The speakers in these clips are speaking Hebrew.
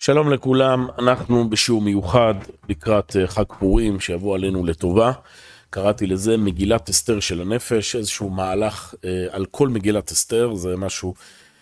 שלום לכולם, אנחנו בשיעור מיוחד לקראת חג פורים שיבוא עלינו לטובה. קראתי לזה מגילת אסתר של הנפש, איזשהו מהלך על כל מגילת אסתר, זה משהו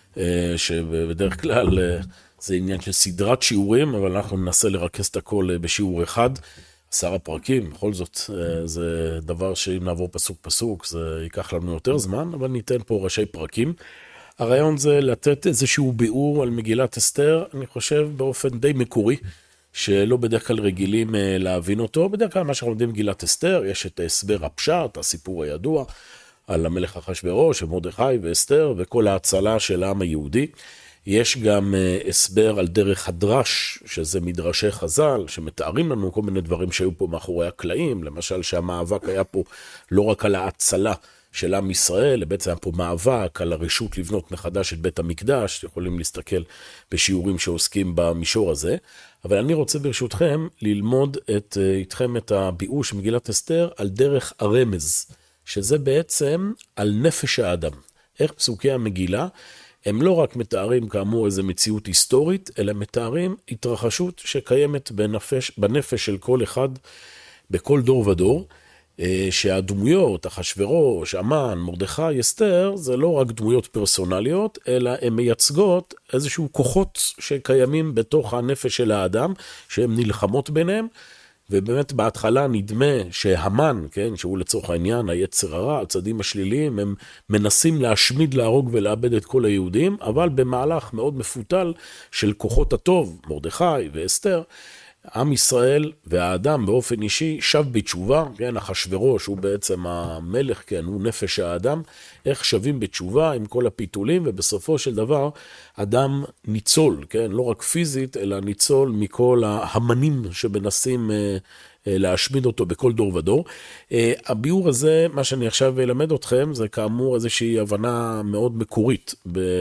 שבדרך כלל זה עניין של סדרת שיעורים, אבל אנחנו ננסה לרכז את הכל בשיעור אחד. 10 פרקים, בכל זאת זה דבר שאם נעבור פסוק פסוק זה ייקח לנו יותר זמן, אבל ניתן פה ראשי פרקים. הרעיון זה לתת איזשהו ביאור על מגילת אסתר, אני חושב באופן די מקורי, שלא בדרך כלל רגילים להבין אותו. בדרך כלל מה שאנחנו יודעים מגילת אסתר, יש את הסבר הפשט, הסיפור הידוע, על המלך אחשוורוש, מרדכי ואסתר, וכל ההצלה של העם היהודי. יש גם הסבר על דרך הדרש, שזה מדרשי חז"ל, שמתארים לנו כל מיני דברים שהיו פה מאחורי הקלעים, למשל שהמאבק היה פה לא רק על ההצלה, של עם ישראל, בעצם היה פה מאבק על הרשות לבנות מחדש את בית המקדש, יכולים להסתכל בשיעורים שעוסקים במישור הזה, אבל אני רוצה ברשותכם ללמוד איתכם את הביאור של מגילת אסתר על דרך הרמז, שזה בעצם על נפש האדם. איך פסוקי המגילה, הם לא רק מתארים כאמור איזו מציאות היסטורית, אלא מתארים התרחשות שקיימת בנפש של כל אחד, בכל דור ודור, שהדמויות, אחשוורוש, המן, מרדכי, אסתר, זה לא רק דמויות פרסונליות, אלא הן מייצגות איזשהו כוחות שקיימים בתוך הנפש של האדם, שהן נלחמות ביניהם, ובאמת בהתחלה נדמה שהמן, כן, שהוא לצורך העניין, היצר הרע, הצדים השליליים, הם מנסים להשמיד, להרוג ולאבד את כל היהודים, אבל במהלך מאוד מפותל של כוחות הטוב, מרדכי ואסתר, עם ישראל והאדם באופן אישי שב בתשובה, כן, אחשוורוש הוא בעצם המלך, כן, הוא נפש האדם, איך שבים בתשובה עם כל הפיתולים, ובסופו של דבר אדם ניצול, כן, לא רק פיזית, אלא ניצול מכל ההמנים שמנסים להשמיד אותו בכל דור ודור. הביאור הזה, מה שאני עכשיו אלמד אתכם, זה כאמור איזושהי הבנה מאוד מקורית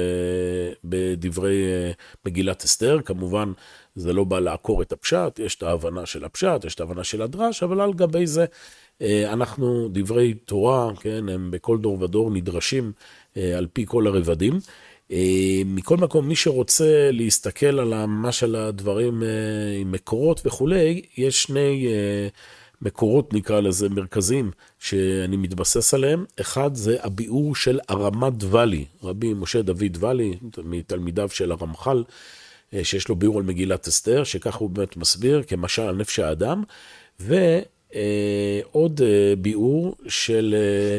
בדברי מגילת אסתר, כמובן זה לא בא לעקור את הפשט, יש את ההבנה של הפשט, יש את ההבנה של הדרש, אבל על גבי זה אנחנו דברי תורה, כן, הם בכל דור ודור נדרשים על פי כל הרבדים. מכל מקום, מי שרוצה להסתכל על ממש על הדברים עם מקורות וכולי, יש שני מקורות נקרא לזה מרכזיים שאני מתבסס עליהם. אחד זה הביאור של הרמת ואלי, רבי משה דוד ואלי, מתלמידיו של הרמח"ל, שיש לו ביאור על מגילת אסתר, שכך הוא באמת מסביר כמשל על נפש האדם, ועוד ביאור של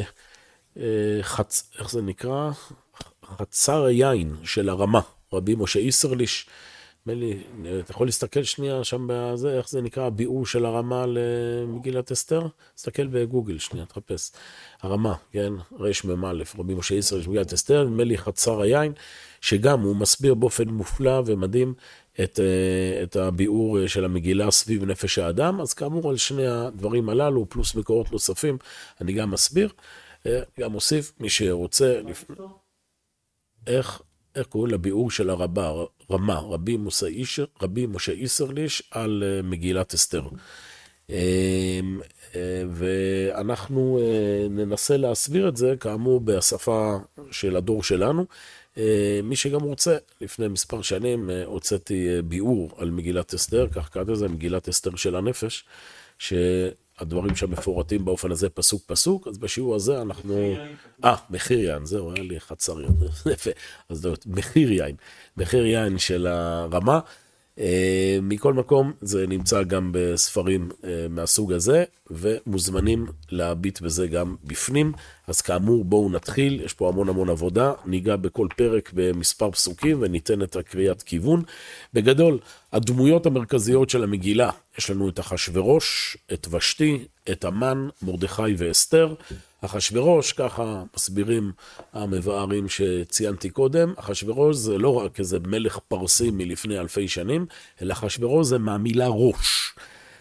איך זה נקרא? חצר היין של הרמה, רבי משה איסרליש. אתה יכול להסתכל שנייה שם בזה, איך זה נקרא הביאור של הרמה למגילת אסתר? תסתכל בגוגל שנייה, תחפש. הרמה, כן, רש ממלא, רבי משה איסרליש מגילת אסתר, נדמה לי חצר היין, שגם הוא מסביר באופן מופלא ומדהים את הביאור של המגילה סביב נפש האדם. אז כאמור על שני הדברים הללו, פלוס מקורות נוספים, אני גם מסביר, גם מוסיף, מי שרוצה, איך קוראים לביאור של רמה, רבי משה איסרליש על מגילת אסתר. ואנחנו ננסה להסביר את זה, כאמור, בשפה של הדור שלנו. מי שגם רוצה, לפני מספר שנים הוצאתי ביאור על מגילת אסתר, כך קראתי לזה מגילת אסתר של הנפש, שהדברים שמפורטים באופן הזה פסוק פסוק, אז בשיעור הזה אנחנו... מחיר יין, זהו, היה לי חצר יין, אז זה מחיר יין של הרמה. מכל מקום זה נמצא גם בספרים מהסוג הזה, ומוזמנים להביט בזה גם בפנים. אז כאמור בואו נתחיל, יש פה המון עבודה, ניגע בכל פרק במספר פסוקים וניתן את הקריאת כיוון. בגדול, הדמויות המרכזיות של המגילה, יש לנו את אחשוורוש, את ושתי, את המן, מרדכי ואסתר. אחשוורוש, ככה מסבירים המבארים שציינתי קודם, אחשוורוש זה לא רק איזה מלך פרסי מלפני אלפי שנים, אלא אחשוורוש זה מהמילה ראש.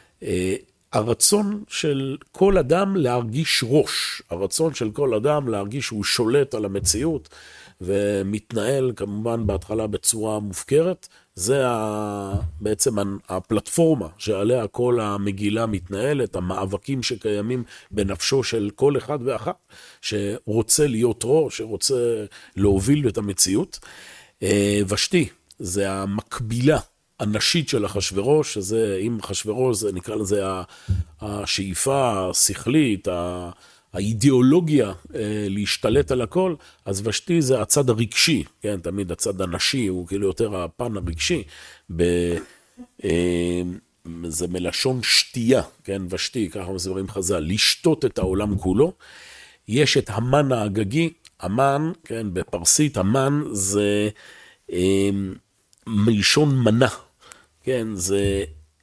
הרצון של כל אדם להרגיש ראש, הרצון של כל אדם להרגיש שהוא שולט על המציאות, ומתנהל כמובן בהתחלה בצורה מופקרת, זה בעצם הפלטפורמה שעליה כל המגילה מתנהלת, המאבקים שקיימים בנפשו של כל אחד ואחת, שרוצה להיות ראש, שרוצה להוביל את המציאות. ושתי, זה המקבילה הנשית של אחשוורוש, שזה, אם אחשוורוש, זה נקרא לזה השאיפה השכלית, האידיאולוגיה להשתלט על הכל, אז ושתי זה הצד הרגשי, כן, תמיד הצד הנשי הוא כאילו יותר הפן הרגשי, זה מלשון שתייה, כן, ושתי, ככה מסבירים חז"ל, לשתות את העולם כולו. יש את המן האגגי, המן, כן, בפרסית, המן זה מלשון מנה, כן, זה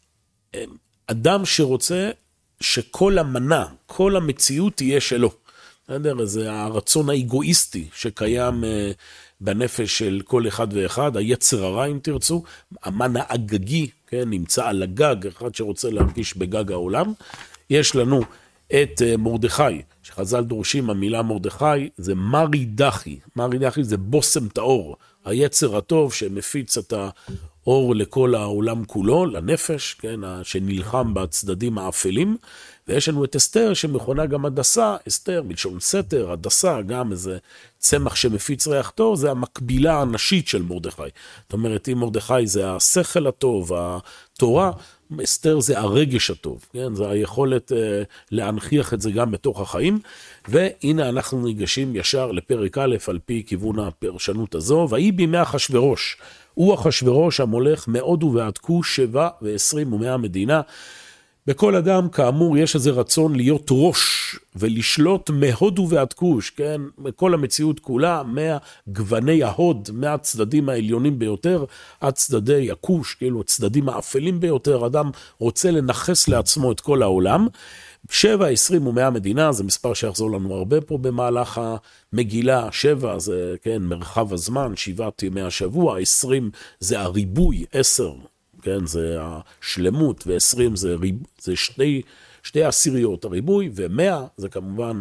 אדם שרוצה שכל המנה, כל המציאות תהיה שלו. זה הרצון האגואיסטי שקיים בנפש של כל אחד ואחד, היצר הרע אם תרצו, המן האגגי, כן, נמצא על הגג, אחד שרוצה להרגיש בגג העולם. יש לנו את מרדכי, שחז"ל דורשים, המילה מרדכי זה מרי דחי, מרי דחי זה בוסם טהור, היצר הטוב שמפיץ את האור לכל העולם כולו, לנפש, כן, שנלחם בצדדים האפלים. ויש לנו את אסתר שמכונה גם הדסה, אסתר מלשון סתר, הדסה גם איזה צמח שמפיץ ריח טוב, זה המקבילה הנשית של מרדכי. זאת אומרת, אם מרדכי זה השכל הטוב, התורה, אסתר זה הרגש הטוב, כן? זה היכולת להנכיח את זה גם בתוך החיים. והנה אנחנו ניגשים ישר לפרק א' על פי כיוון הפרשנות הזו, והיא בימי אחשוורוש. הוא אחשוורוש המולך מהודו ועד כוש 27 ומאה מדינה. בכל אדם, כאמור, יש איזה רצון להיות ראש ולשלוט מהודו ועד כוש, כן? כל המציאות כולה, מהגווני ההוד, מהצדדים העליונים ביותר, עד צדדי הכוש, כאילו הצדדים האפלים ביותר, אדם רוצה לנחס לעצמו את כל העולם. 7, 20 ומאה מדינה, זה מספר שיחזור לנו הרבה פה במהלך המגילה. 7 זה, כן, מרחב הזמן, 7 ימי השבוע, 20 זה הריבוי, 10 כן, זה השלמות, ו20 זה שתי עשיריות הריבוי, ו100 זה כמובן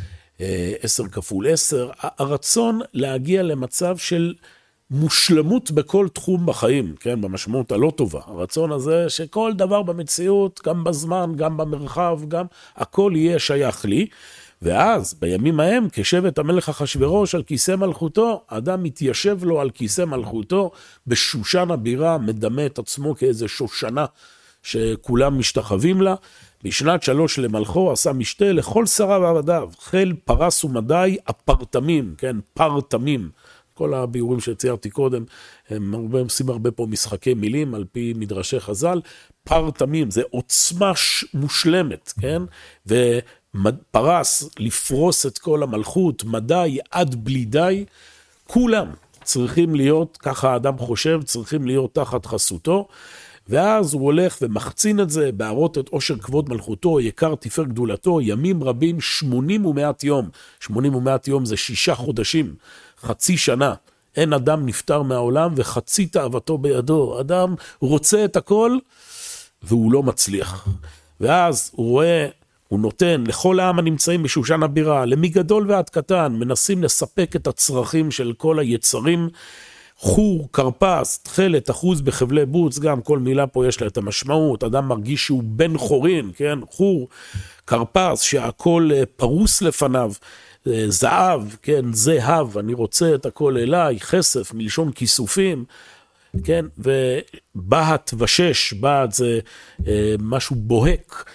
10 כפול 10, הרצון להגיע למצב של מושלמות בכל תחום בחיים, כן, במשמעות הלא טובה, הרצון הזה שכל דבר במציאות, גם בזמן, גם במרחב, גם הכל יהיה שייך לי. ואז בימים ההם כשבט המלך אחשוורוש על כיסא מלכותו, אדם מתיישב לו על כיסא מלכותו בשושן הבירה, מדמה את עצמו כאיזה שושנה שכולם משתחווים לה. בשנת 3 למלכו עשה משתה לכל שריו ועבדיו, חיל פרס ומדי הפרטמים, כן, פרטמים. כל הביאורים שציירתי קודם, הם עושים הרבה פה משחקי מילים על פי מדרשי חז"ל. פרטמים זה עוצמה מושלמת, כן, פרס לפרוס את כל המלכות, מדי עד בלי די, כולם צריכים להיות, ככה האדם חושב, צריכים להיות תחת חסותו. ואז הוא הולך ומחצין את זה, בהראות את עושר כבוד מלכותו, יקר תפאר גדולתו, ימים רבים 80 ומעט יום. 80 ומעט יום זה 6 חודשים, חצי שנה. אין אדם נפטר מהעולם וחצי תאוותו בידו. אדם רוצה את הכל והוא לא מצליח. ואז הוא רואה, הוא נותן לכל העם הנמצאים בשושן הבירה, למי גדול ועד קטן, מנסים לספק את הצרכים של כל היצרים, חור, קרפס, תחלת, אחוז בחבלי בוץ, גם כל מילה פה יש לה את המשמעות, אדם מרגיש שהוא בן חורין, כן, חור, קרפס, שהכל פרוס לפניו, זהב, כן, זהב, אני רוצה את הכל אליי, חסף, מלשון כיסופים, כן, ובהת ושש, בהת זה משהו בוהק,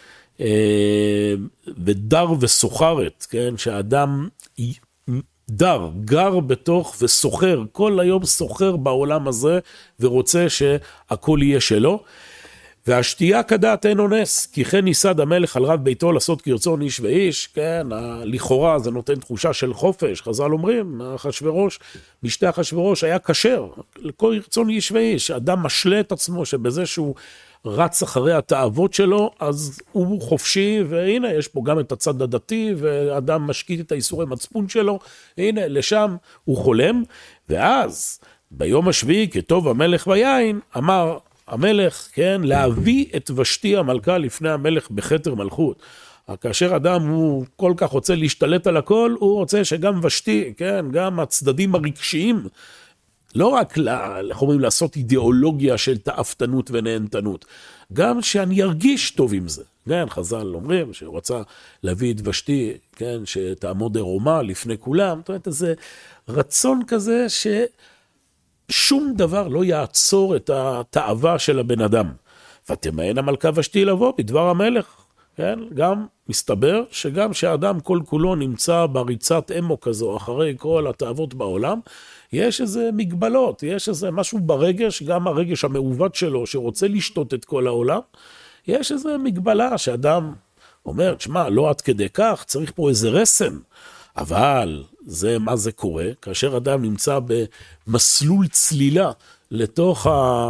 ודר וסוחרת, כן, שהאדם דר, גר בתוך וסוחר, כל היום סוחר בעולם הזה, ורוצה שהכל יהיה שלו. והשתייה כדעת אין אונס, כי כן ניסד המלך על רב ביתו לעשות כרצון איש ואיש, כן, לכאורה זה נותן תחושה של חופש, חז"ל אומרים, אחשוורוש, משתה אחשוורוש היה כשר, לכל רצון איש ואיש, אדם משלה את עצמו שבזה שהוא רץ אחרי התאוות שלו, אז הוא חופשי, והנה יש פה גם את הצד הדתי, ואדם משקיט את האיסורי מצפון שלו, הנה לשם הוא חולם, ואז ביום השביעי כטוב המלך ביין, אמר המלך, כן, להביא את ושתי המלכה לפני המלך בכתר מלכות. כאשר אדם הוא כל כך רוצה להשתלט על הכל, הוא רוצה שגם ושתי, כן, גם הצדדים הרגשיים, לא רק לעשות אידיאולוגיה של תאפתנות ונהנתנות, גם שאני ארגיש טוב עם זה. כן, חז"ל אומרים שהוא רצה להביא את ושתי, כן, שתעמוד ערומה לפני כולם, זאת אומרת, זה רצון כזה שום דבר לא יעצור את התאווה של הבן אדם. ותמאן המלכה ושתי לבוא בדבר המלך. כן? גם מסתבר שגם שהאדם כל כולו נמצא בריצת אמו כזו אחרי כל התאוות בעולם, יש איזה מגבלות, יש איזה משהו ברגש, גם הרגש המעוות שלו שרוצה לשתות את כל העולם, יש איזה מגבלה שאדם אומר, תשמע, לא עד כדי כך, צריך פה איזה רסן. אבל זה מה זה קורה, כאשר אדם נמצא במסלול צלילה לתוך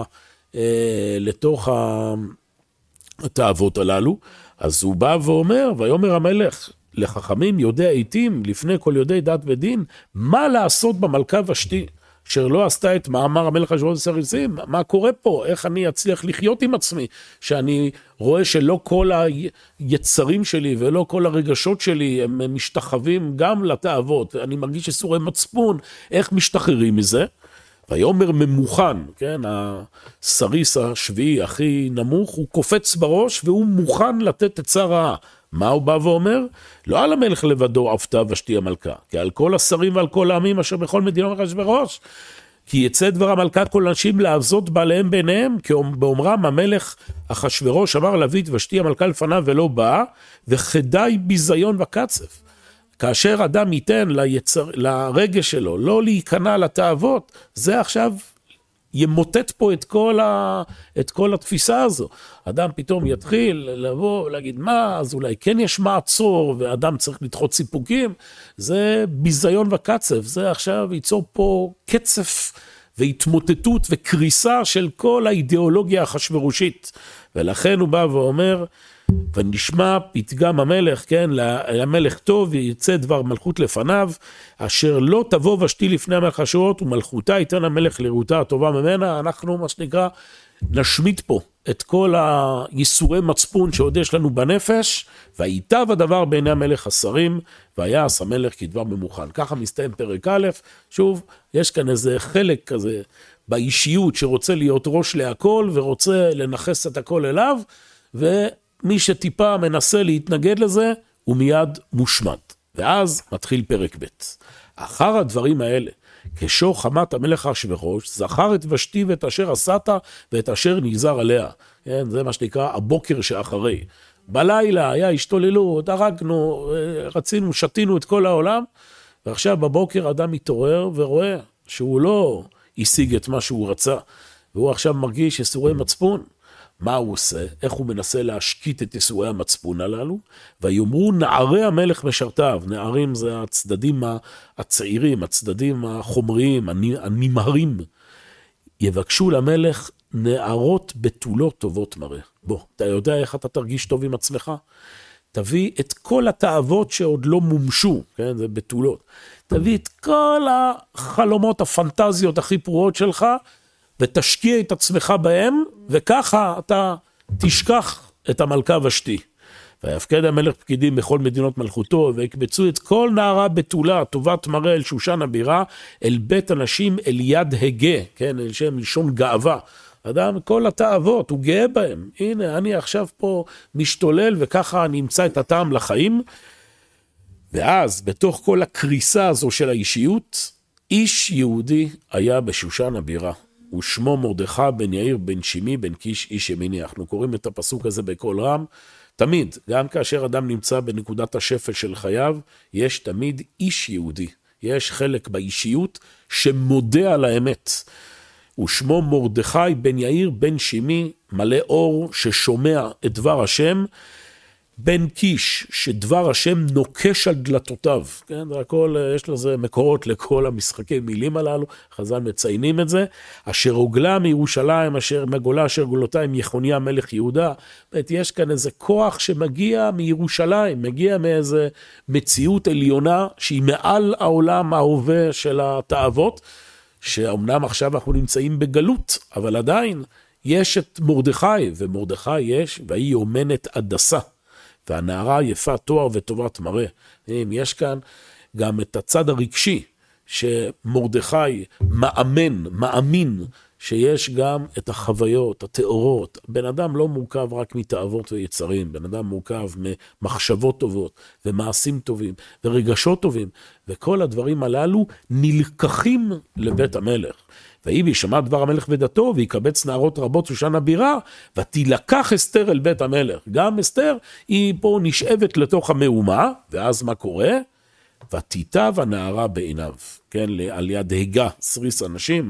התאוות הללו, אז הוא בא ואומר, ויאמר המלך לחכמים יודע עיתים לפני כל יודעי דת ודין, מה לעשות במלכה ושתי, אשר לא עשתה את מאמר המלך אחשוורוש וסריסים, מה קורה פה, איך אני אצליח לחיות עם עצמי, שאני רואה שלא כל היצרים שלי ולא כל הרגשות שלי הם משתחווים גם לתאוות, אני מרגיש איסורי מצפון, איך משתחררים מזה? ויאמר ממוכן, כן, הסריס השביעי הכי נמוך, הוא קופץ בראש והוא מוכן לתת עצה רעה. מה הוא בא ואומר? לא על המלך לבדו עפתה ושתי המלכה, כי על כל השרים ועל כל העמים אשר בכל מדינות אחשוורוש, כי יצא דבר המלכה כל אנשים לעבזות בעליהם ביניהם, כי באומרם המלך אחשוורוש אמר להביא את ושתי המלכה לפניו ולא באה, וכדאי ביזיון וקצף. כאשר אדם ייתן לרגש שלו לא להיכנע לתאוות, זה עכשיו ימוטט פה את כל התפיסה הזו. אדם פתאום יתחיל לבוא ולהגיד, מה, אז אולי כן יש מעצור, ואדם צריך לדחות סיפוקים, זה ביזיון וקצף, זה עכשיו ייצור פה קצף והתמוטטות וקריסה של כל האידיאולוגיה האחשורשית. ולכן הוא בא ואומר, ונשמע פתגם המלך, כן, למלך טוב ויצא דבר מלכות לפניו, אשר לא תבוא ושתי לפני המלך אחשוורוש ומלכותה ייתן המלך לראותה הטובה ממנה. אנחנו מה שנקרא נשמיט פה את כל הייסורי מצפון שעוד יש לנו בנפש, וייטב הדבר בעיני המלך השרים, ויעש המלך כדבר ממוכן. ככה מסתיים פרק א'. שוב, יש כאן איזה חלק כזה באישיות שרוצה להיות ראש להכל ורוצה לנחס את הכל אליו, ומי שטיפה מנסה להתנגד לזה הוא מיד מושמד. ואז מתחיל פרק ב'. אחר הדברים האלה, כשור חמת המלך אחשוורוש, זכר את ושתי ואת אשר עשת ואת אשר נגזר עליה. כן, זה מה שנקרא הבוקר שאחרי. בלילה היה השתוללות, הרגנו, רצינו, שתינו את כל העולם, ועכשיו בבוקר אדם מתעורר ורואה שהוא לא השיג את מה שהוא רצה, והוא עכשיו מרגיש ייסורי מצפון. מה הוא עושה? איך הוא מנסה להשקיט את ייסורי המצפון הללו? ויאמרו נערי המלך משרתיו. נערים זה הצדדים הצעירים, הצדדים החומריים, הנמהרים. יבקשו למלך נערות בתולות טובות מראה. בוא, אתה יודע איך אתה תרגיש טוב עם עצמך? תביא את כל התאוות שעוד לא מומשו, כן? זה בתולות. תביא את כל החלומות, הפנטזיות הכי פרועות שלך, ותשקיע את עצמך בהם, וככה אתה תשכח את המלכה ושתי. ויפקד המלך פקידים בכל מדינות מלכותו, ויקבצו את כל נערה בתולה, טובת מראה אל שושן הבירה, אל בית אנשים אל יד הגה, כן, אל שם לשון גאווה. אדם, כל התאוות, הוא גאה בהם. הנה, אני עכשיו פה משתולל, וככה אני אמצא את הטעם לחיים. ואז, בתוך כל הקריסה הזו של האישיות, איש יהודי היה בשושן הבירה. ושמו מרדכי בן יאיר בן שימי בן קיש איש ימיני. אנחנו קוראים את הפסוק הזה בקול רם. תמיד, גם כאשר אדם נמצא בנקודת השפל של חייו, יש תמיד איש יהודי. יש חלק באישיות שמודה על האמת. ושמו מרדכי בן יאיר בן שימי, מלא אור ששומע את דבר השם, בן קיש שדבר השם נוקש על דלתותיו. כן, הכל, יש לזה מקורות לכל המשחקי מילים הללו, חז"ל מציינים את זה. אשר הוגלה מירושלים, אשר מגולה אשר גולותיים יחוניה מלך יהודה. באמת, יש כאן איזה כוח שמגיע מירושלים, מגיע מאיזה מציאות עליונה שהיא מעל העולם ההווה של התאוות, שאומנם עכשיו אנחנו נמצאים בגלות, אבל עדיין יש את מרדכי, ומרדכי יש, והיא אומנת הדסה. והנערה יפה תואר וטובת מראה. יש כאן גם את הצד הרגשי, שמרדכי מאמין, שיש גם את החוויות, התיאורות. בן אדם לא מורכב רק מתאוות ויצרים, בן אדם מורכב ממחשבות טובות, ומעשים טובים, ורגשות טובים, וכל הדברים הללו נלקחים לבית המלך. ויהי וישמע דבר המלך ודתו, ויקבץ נערות רבות שושן הבירה, ותילקח אסתר אל בית המלך. גם אסתר היא פה נשאבת לתוך המהומה, ואז מה קורה? ותיטב הנערה בעיניו, כן, על יד הגה, סריס אנשים,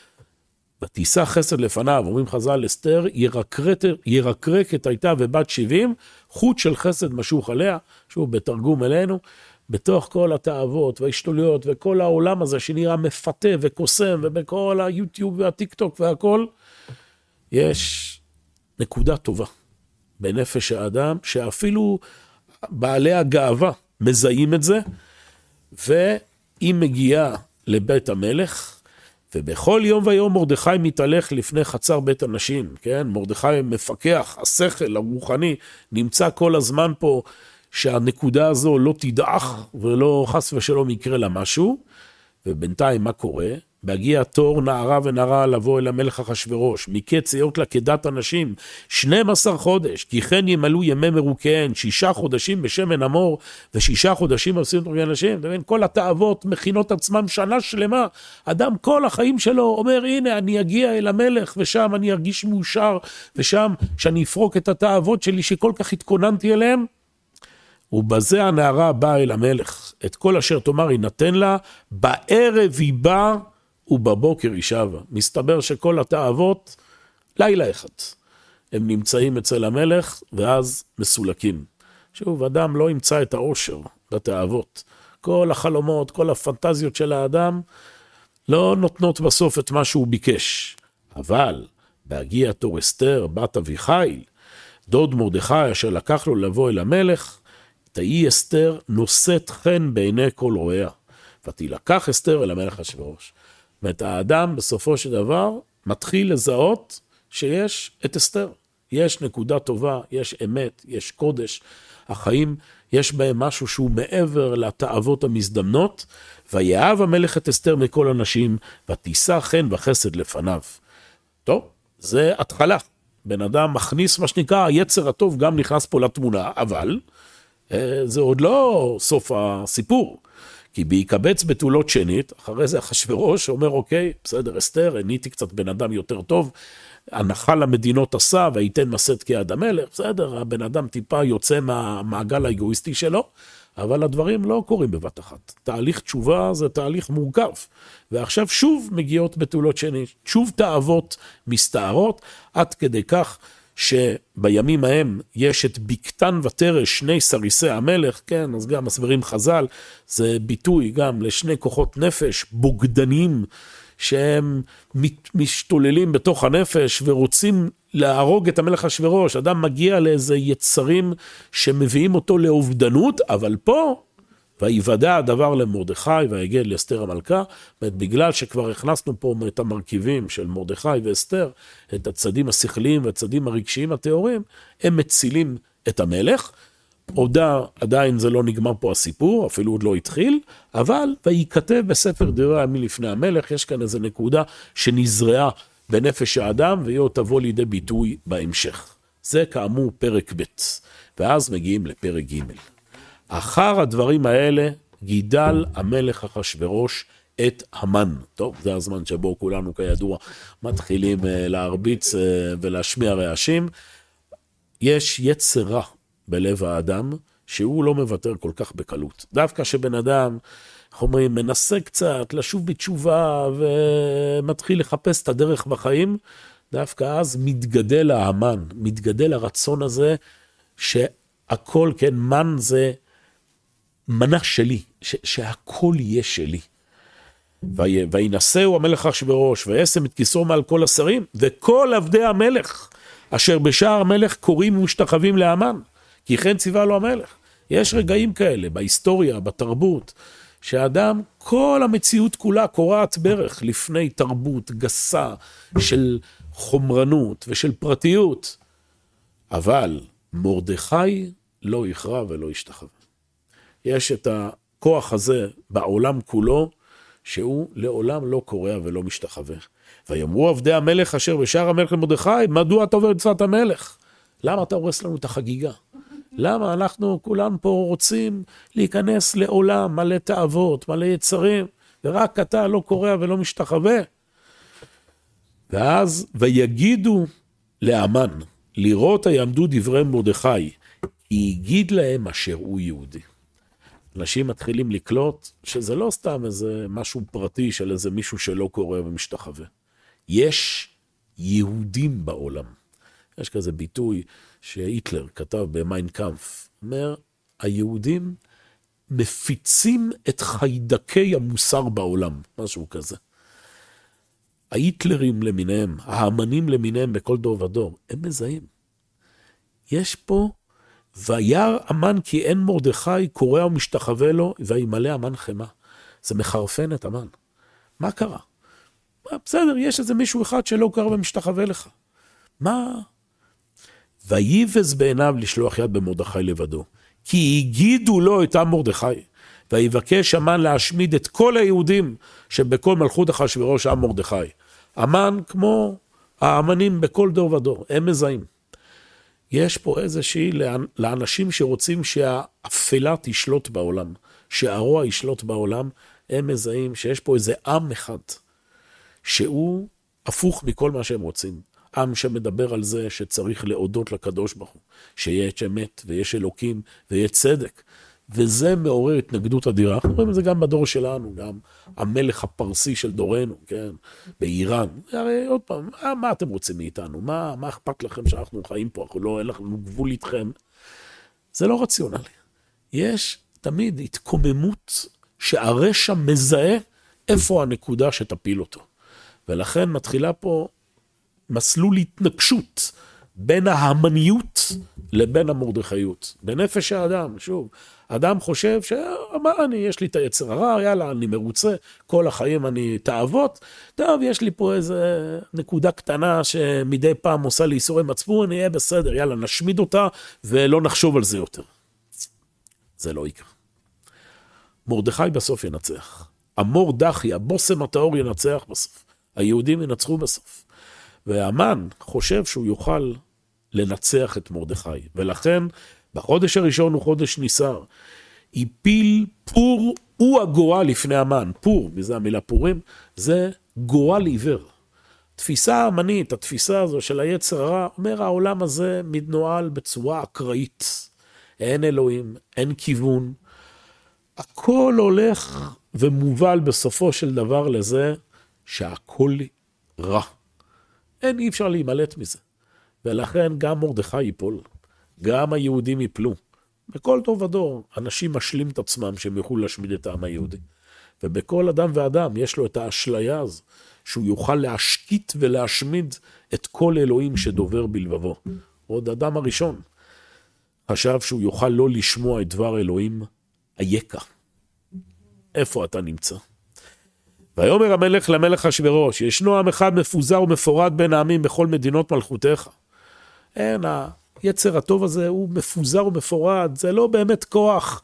ותישא חסד לפניו, אומרים חז"ל, אסתר ירקרקת הייתה ובת 70, חוט של חסד משוך עליה, שוב בתרגום אלינו, בתוך כל התאוות וההשתוליות וכל העולם הזה שנראה מפתה וקוסם, ובכל היוטיוב והטיק טוק והכל, יש נקודה טובה בנפש האדם, שאפילו בעלי הגאווה מזהים את זה, והיא מגיעה לבית המלך, ובכל יום ויום מרדכי מתהלך לפני חצר בית הנשים, כן? מרדכי מפקח, השכל הרוחני נמצא כל הזמן פה, שהנקודה הזו לא תדעך, ולא חס ושלום יקרה לה משהו, ובינתיים מה קורה? בהגיע תור נערה ונערה לבוא אל המלך אחשוורוש, מקץ היות לה כדת הנשים, 12 חודש, כי כן ימלאו ימי מרוקיהן, 6 חודשים בשמן אמור, ו6 חודשים עושים תורגי אנשים, כל התאוות מכינות עצמם שנה שלמה, אדם כל החיים שלו אומר, הנה אני אגיע אל המלך, ושם אני ארגיש מאושר, ושם שאני אפרוק את התאוות שלי, שכל כך התכוננתי אליהם, ובזה הנערה באה אל המלך, את כל אשר תאמר יינתן לה, בערב היא באה, ובבוקר היא שבה. מסתבר שכל התאוות, לילה אחד, הם נמצאים אצל המלך, ואז מסולקים. שוב, אדם לא ימצא את האושר בתאוות. כל החלומות, כל הפנטזיות של האדם, לא נותנות בסוף את מה שהוא ביקש. אבל, בהגיע תור אסתר, בת אביחיל, דוד מרדכי, אשר לקח לו לבוא אל המלך, תהי אסתר נושאת חן בעיני כל רואיה. ותילקח אסתר אל המלך אחשוורוש. ואת האדם בסופו של דבר מתחיל לזהות שיש את אסתר. יש נקודה טובה, יש אמת, יש קודש. החיים יש בהם משהו שהוא מעבר לתאוות המזדמנות. ויאהב המלך את אסתר מכל אנשים, ותישא חן וחסד לפניו. טוב, זה התחלה. בן אדם מכניס מה שנקרא, היצר הטוב גם נכנס פה לתמונה, אבל זה עוד לא סוף הסיפור. כי בהיקבץ בתולות שנית, אחרי זה אחשוורוש אומר, אוקיי, בסדר, אסתר, עניתי קצת בן אדם יותר טוב, הנחה למדינות עשה, והייתן מסד כיד המלך, בסדר, הבן אדם טיפה יוצא מהמעגל האגואיסטי שלו, אבל הדברים לא קורים בבת אחת. תהליך תשובה זה תהליך מורכב, ועכשיו שוב מגיעות בתולות שנית, שוב תאוות מסתערות, עד כדי כך, שבימים ההם יש את בקתן ותרש, שני סריסי המלך, כן, אז גם מסברים חז"ל, זה ביטוי גם לשני כוחות נפש בוגדניים, שהם משתוללים בתוך הנפש, ורוצים להרוג את המלך אחשוורוש. אדם מגיע לאיזה יצרים שמביאים אותו לאובדנות, אבל פה, ויוודע הדבר למרדכי, ויגד לאסתר המלכה, בגלל שכבר הכנסנו פה את המרכיבים של מרדכי ואסתר, את הצדים השכליים והצדים הרגשיים הטהורים, הם מצילים את המלך. עדיין זה לא נגמר פה הסיפור, אפילו עוד לא התחיל, אבל וייכתב בספר דברי הימים לפני המלך, יש כאן איזו נקודה שנזרעה בנפש האדם, והיא תבוא לידי ביטוי בהמשך. זה כאמור פרק ב', ואז מגיעים לפרק ג'. אחר הדברים האלה גידל המלך אחשוורוש את המן. טוב, זה הזמן שבו כולנו כידוע מתחילים להרביץ ולהשמיע רעשים. יש יצר רע בלב האדם שהוא לא מוותר כל כך בקלות. דווקא שבן אדם, איך אומרים, מנסה קצת לשוב בתשובה ומתחיל לחפש את הדרך בחיים, דווקא אז מתגדל האמן, מתגדל הרצון הזה שהכל, כן, מן זה מנה שלי, שהכל יהיה שלי. וינשאו המלך אחשוורוש, וישם את כיסאו מעל כל השרים, וכל עבדי המלך, אשר בשער המלך קוראים ומשתחווים להמן, כי כן ציווה לו המלך. יש רגעים כאלה בהיסטוריה, בתרבות, שהאדם, כל המציאות כולה קורעת ברך לפני תרבות גסה של חומרנות ושל פרטיות. אבל מרדכי לא יכרע ולא ישתחווה. יש את הכוח הזה בעולם כולו, שהוא לעולם לא קורע ולא משתחווה. ויאמרו עבדי המלך אשר בשער המלך למרדכי, מדוע אתה עובר את שפת המלך? למה אתה הורס לנו את החגיגה? למה אנחנו כולנו פה רוצים להיכנס לעולם מלא תאוות, מלא יצרים, ורק אתה לא קורע ולא משתחווה? ואז, ויגידו להמן, לראות היעמדו דברי מרדכי, כי הגיד להם אשר הוא יהודי. אנשים מתחילים לקלוט שזה לא סתם איזה משהו פרטי של איזה מישהו שלא קורא ומשתחווה. יש יהודים בעולם. יש כזה ביטוי שהיטלר כתב במיין קאמפף, אומר, היהודים מפיצים את חיידקי המוסר בעולם, משהו כזה. ההיטלרים למיניהם, האמנים למיניהם בכל דור ודור, הם מזהים. יש פה, וירא המן כי אין מרדכי, קורא ומשתחווה לו, וימלא המן חמה. זה מחרפן את המן. מה קרה? בסדר, יש איזה מישהו אחד שלא קרא ומשתחווה לך. מה? ויבז בעיניו לשלוח יד במרדכי לבדו. כי הגידו לו את עם מרדכי, ויבקש המן להשמיד את כל היהודים שבכל מלכות אחשוורוש עם מרדכי. המן כמו האמנים בכל דור ודור, הם מזהים. יש פה איזושהי לאנשים שרוצים שהאפלה תשלוט בעולם, שהרוע ישלוט בעולם, הם מזהים שיש פה איזה עם אחד, שהוא הפוך מכל מה שהם רוצים. עם שמדבר על זה שצריך להודות לקדוש ברוך הוא, שיש אמת ויש אלוקים ויש צדק, וזה מעורר התנגדות אדירה. אנחנו רואים את זה גם בדור שלנו, גם המלך הפרסי של דורנו, כן, באיראן. הרי עוד פעם, מה אתם רוצים מאיתנו? מה אכפת לכם שאנחנו חיים פה? אין לנו גבול איתכם. זה לא רציונלי. יש תמיד התקוממות שהרשע מזהה איפה הנקודה שתפיל אותו. ולכן מתחילה פה מסלול התנגשות בין ההמניות לבין המרדכיות. בנפש האדם, שוב, אדם חושב יש לי את היצר הרע, יאללה, אני מרוצה, כל החיים אני תאוות, טוב, יש לי פה איזה נקודה קטנה שמדי פעם עושה לי איסורי מצפון, אני אהיה בסדר, יאללה, נשמיד אותה ולא נחשוב על זה יותר. זה לא יקרה. מרדכי בסוף ינצח. המורדכי, הבושם הטהור ינצח בסוף. היהודים ינצחו בסוף. והמן חושב שהוא יוכל לנצח את מרדכי. ולכן, בחודש הראשון הוא חודש ניסר. הפיל פור הוא הגורל לפני המן. פור, מזה המילה פורים, זה גורל עיוור. תפיסה האמנית, התפיסה הזו של היצר הרע, אומר העולם הזה מתנוהל בצורה אקראית. אין אלוהים, אין כיוון. הכל הולך ומובל בסופו של דבר לזה שהכל רע. אי אפשר להימלט מזה. ולכן גם מרדכי ייפול, גם היהודים ייפלו. בכל דור ודור, אנשים משלים את עצמם שהם יוכלו להשמיד את העם היהודי. ובכל אדם ואדם יש לו את האשליה הזו, שהוא יוכל להשקיט ולהשמיד את כל אלוהים שדובר בלבבו. עוד אדם הראשון חשב שהוא יוכל לא לשמוע את דבר אלוהים היקה. איפה אתה נמצא? ויאמר המלך למלך אחשוורוש, ישנו עם אחד מפוזר ומפורד בין העמים בכל מדינות מלכותך. אין, היצר הטוב הזה הוא מפוזר ומפורד, זה לא באמת כוח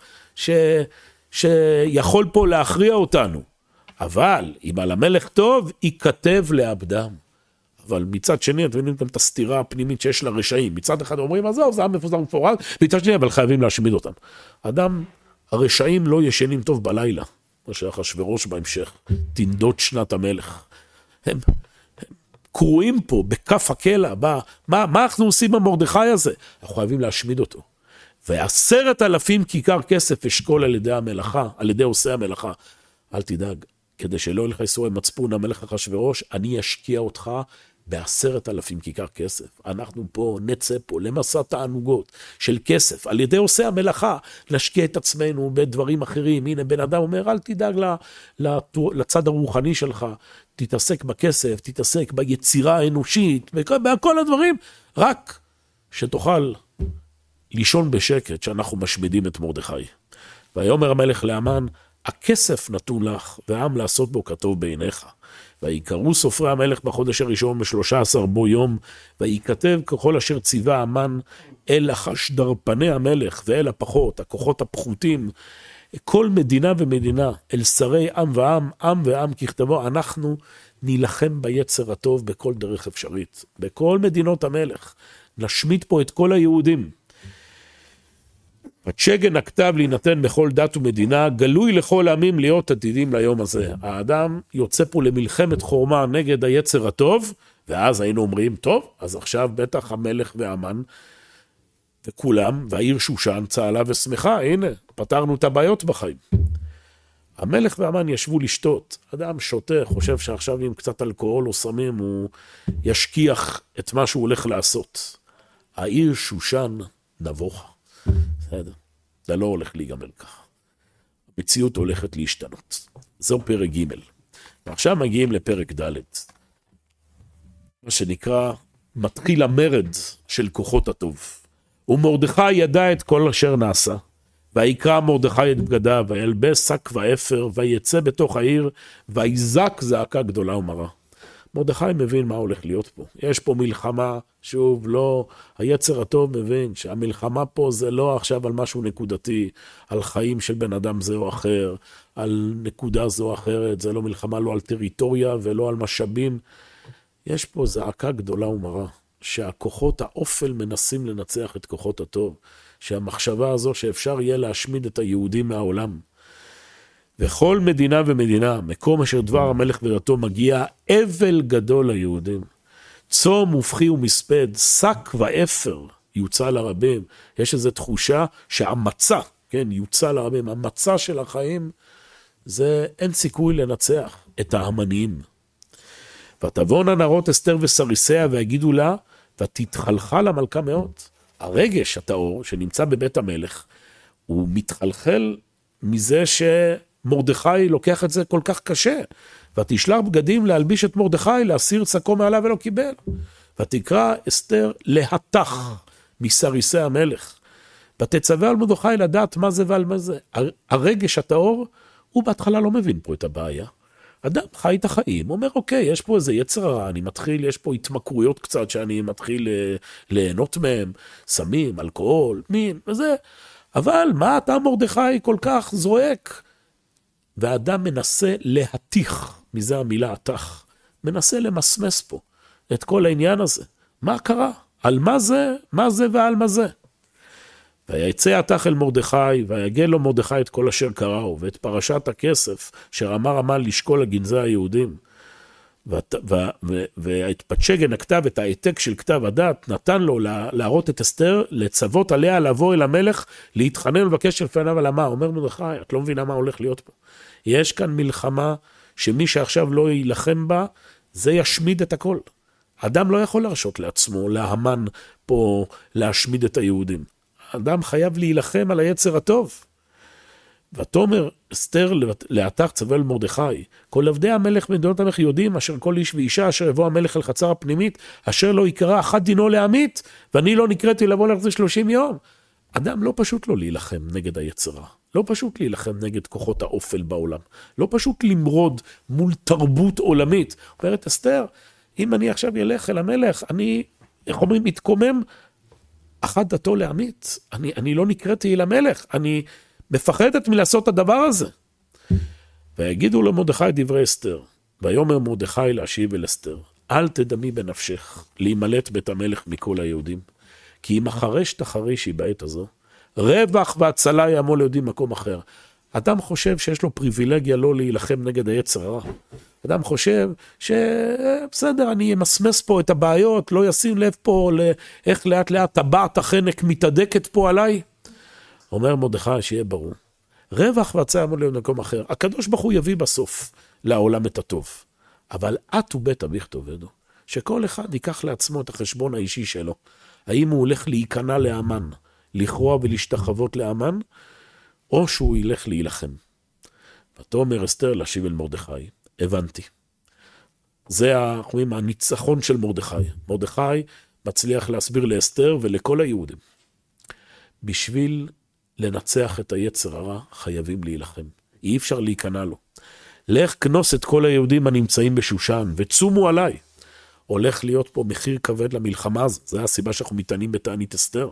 שיכול פה להכריע אותנו. אבל אם על המלך טוב, ייכתב לאבדם. אבל מצד שני, אתם מבינים את הסתירה הפנימית שיש לרשעים. מצד אחד אומרים, עזוב, זה עם מפוזר ומפורד, מצד שני, אבל חייבים להשמיד אותם. הרשעים לא ישנים טוב בלילה. מה שאחשוורוש בהמשך, תנדוד שנת המלך. הם קרואים פה בכף הקלע, מה אנחנו עושים במרדכי הזה? אנחנו חייבים להשמיד אותו. ו10,000 כיכר כסף אשכול על ידי המלאכה, על ידי עושי המלאכה. אל תדאג, כדי שלא ילך איסורי מצפון המלך אחשוורוש, אני אשקיע אותך ב10,000 כיכר כסף. אנחנו פה נצא פה למסע תענוגות של כסף. על ידי עושי המלאכה נשקיע את עצמנו בדברים אחרים. הנה בן אדם אומר, אל תדאג לצד הרוחני שלך. תתעסק בכסף, תתעסק ביצירה האנושית, בכל הדברים. רק שתוכל לישון בשקט שאנחנו משמידים את מרדכי. ויאמר המלך להמן, הכסף נתון לך, והעם לעשות בו כתוב בעיניך. ויקראו סופרי המלך בחודש הראשון ב13 בו יום, וייכתב ככל אשר ציווה המן אל החשדרפני המלך ואל הפחות, הכוחות הפחותים, כל מדינה ומדינה, אל שרי עם ועם, עם ועם ככתבו, אנחנו נילחם ביצר הטוב בכל דרך אפשרית. בכל מדינות המלך, נשמיט פה את כל היהודים. פצ'גן הכתב להינתן בכל דת ומדינה, גלוי לכל העמים להיות עתידים ליום הזה. האדם יוצא פה למלחמת חורמה נגד היצר הטוב, ואז היינו אומרים, טוב, אז עכשיו בטח המלך והמן, וכולם, והעיר שושן צהלה ושמחה, הנה, פתרנו את הבעיות בחיים. המלך והמן ישבו לשתות, אדם שותה, חושב שעכשיו עם קצת אלכוהול או סמים, הוא ישכיח את מה שהוא הולך לעשות. העיר שושן נבוכה. בסדר, זה לא הולך להיגמר ככה. המציאות הולכת להשתנות. זהו פרק ג'. ועכשיו מגיעים לפרק ד'. מה שנקרא, מתחיל המרד של כוחות הטוב. ומרדכי ידע את כל אשר נעשה. ויקרא מרדכי את בגדיו, וילבש שק ואפר, ויצא בתוך העיר, ויזעק זעקה גדולה ומרה. מרדכי מבין מה הולך להיות פה. יש פה מלחמה, שוב, לא, היצר הטוב מבין שהמלחמה פה זה לא עכשיו על משהו נקודתי, על חיים של בן אדם זה או אחר, על נקודה זו או אחרת, זה לא מלחמה לא על טריטוריה ולא על משאבים. יש פה זעקה גדולה ומרה, שהכוחות האופל מנסים לנצח את כוחות הטוב, שהמחשבה הזו שאפשר יהיה להשמיד את היהודים מהעולם. וכל מדינה ומדינה, מקום אשר דבר המלך ודתו מגיע, אבל גדול ליהודים. צום ובכי ומספד, שק ואפר יוצא לרבים. יש איזו תחושה שהמצע, כן, יוצא לרבים, המצע של החיים, זה אין סיכוי לנצח את ההמניים. ותבואנה נערות אסתר וסריסיה ויגידו לה, ותתחלחל המלכה מאוד. הרגש הטהור שנמצא בבית המלך, הוא מתחלחל מזה שמרדכי לוקח את זה כל כך קשה. ותשלח בגדים להלביש את מרדכי, להסיר שקו מעליו ולא קיבל. ותקרא אסתר להתך מסריסי המלך. ותצווה על מרדכי לדעת מה זה ועל מה זה. הרגש הטהור, הוא בהתחלה לא מבין פה את הבעיה. אדם חי את החיים, אומר, אוקיי, יש פה איזה יצר הרע, אני מתחיל, יש פה התמכרויות קצת שאני מתחיל ליהנות מהם, סמים, אלכוהול, מין, וזה. אבל מה אתה מרדכי כל כך זועק? והאדם מנסה להתיך, מזה המילה התך, מנסה למסמס פה את כל העניין הזה. מה קרה? על מה זה? מה זה ועל מה זה? ויצא התך אל מרדכי, ויגל לו מרדכי את כל אשר קראו, ואת פרשת הכסף, שאמר המן לשקול לגנזי היהודים. ואת פצ'גן הכתב, את העתק של כתב הדת, נתן לו להראות את אסתר, לצוות עליה לבוא אל המלך, להתחנן ולבקש לפניו על המה. אומר מרדכי, את לא מבינה מה הולך להיות פה. יש כאן מלחמה, שמי שעכשיו לא ילחם בה, זה ישמיד את הכל. אדם לא יכול להרשות לעצמו, להמן פה, להשמיד את היהודים. האדם חייב להילחם על היצר הטוב. ותאמר אסתר להתך צווה אל מרדכי, כל עבדי המלך מדינות המלך יודעים, אשר כל איש ואישה אשר יבוא המלך אל חצר הפנימית, אשר לא יקרא אחת דינו להמית, ואני לא נקראתי לבוא להחזיר 30 יום. אדם לא פשוט לא להילחם נגד היצרה, לא פשוט להילחם נגד כוחות האופל בעולם, לא פשוט למרוד מול תרבות עולמית. אומרת אסתר, אם אני עכשיו ילך אל המלך, אני, איך אומרים, מתקומם, אחת דתו להמית, אני לא נקראתי אל המלך, אני מפחדת מלעשות את הדבר הזה. ויגידו למרדכי דברי אסתר, ויאמר מרדכי להשיב אל אסתר, אל תדמי בנפשך להימלט בית המלך מכל היהודים, כי אם החרש תחרישי בעת הזו, רווח והצלה יעמו ליהודים מקום אחר. אדם חושב שיש לו פריבילגיה לא להילחם נגד היצר הרע. אדם חושב שבסדר, אני אמסמס פה את הבעיות, לא ישים לב פה איך לאט לאט טבעת החנק מתהדקת פה עליי. אומר מרדכי שיהיה ברור. רווח והצלה יעמו ליהודים מקום אחר. הקדוש ברוך הוא יביא בסוף לעולם את הטוב. אבל את ובית אביך תאבדו. שכל אחד ייקח לעצמו את החשבון האישי שלו. האם הוא הולך להיכנע לאמן, לכרוע ולהשתחוות לאמן, או שהוא ילך להילחם. ותאמר אסתר להשיב אל מרדכי, הבנתי. זה הניצחון של מרדכי. מרדכי מצליח להסביר לאסתר ולכל היהודים. בשביל לנצח את היצר הרע, חייבים להילחם. אי אפשר להיכנע לו. לך כנוס את כל היהודים הנמצאים בשושן, וצומו עליי. הולך להיות פה מחיר כבד למלחמה הזאת. זה הסיבה שאנחנו מתענים בתענית אסתר.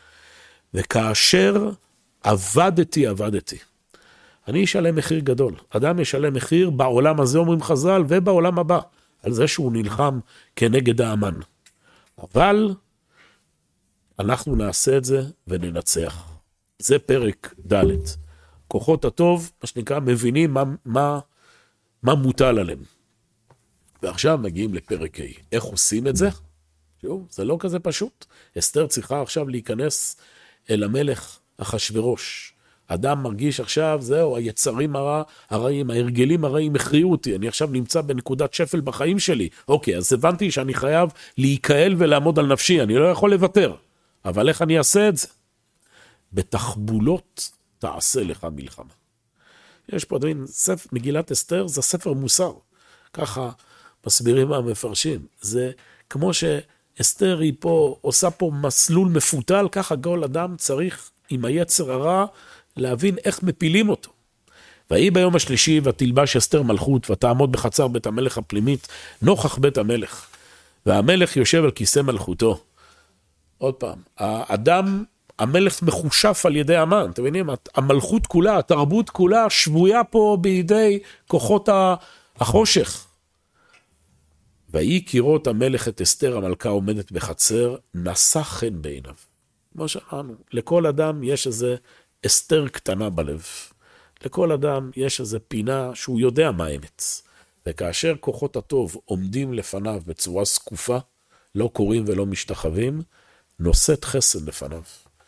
וכאשר עבדתי. אני אשלם מחיר גדול. אדם ישלם מחיר בעולם הזה, אומרים חז"ל, ובעולם הבא, על זה שהוא נלחם כנגד האמן. אבל אנחנו נעשה את זה וננצח. זה פרק ד'. כוחות הטוב, מה שנקרא, מבינים מה מוטל עליהם. ועכשיו מגיעים לפרק ה'. איך עושים את זה? זה לא כזה פשוט. אסתר צריכה עכשיו להיכנס אל המלך אחשוורוש. אדם מרגיש עכשיו, זהו, היצרים הרעים, ההרגלים הרעים הכריעו אותי, אני עכשיו נמצא בנקודת שפל בחיים שלי. אוקיי, אז הבנתי שאני חייב להיקהל ולעמוד על נפשי, אני לא יכול לוותר. אבל איך אני אעשה את זה? בתחבולות תעשה לך מלחמה. יש פה, מגילת אסתר זה ספר מוסר. ככה מסבירים המפרשים. זה כמו שאסתר היא פה, עושה פה מסלול מפותל, ככה כל אדם צריך עם היצר הרע להבין איך מפילים אותו. והיא ביום השלישי ותלבש אסתר מלכות ותעמוד בחצר בית המלך הפנימית נוכח בית המלך. והמלך יושב על כיסא מלכותו. עוד פעם, המלך מחושף על ידי המן, אתם מבינים? המלכות כולה, התרבות כולה שבויה פה בידי כוחות החושך. ויהי כראות המלך את אסתר המלכה עומדת בחצר, נשא חן בעיניו. כמו שאמרנו, לכל אדם יש איזה אסתר קטנה בלב. לכל אדם יש איזה פינה שהוא יודע מה האמת. וכאשר כוחות הטוב עומדים לפניו בצורה סקופה, לא קוראים ולא משתחווים, נושאת חסד לפניו.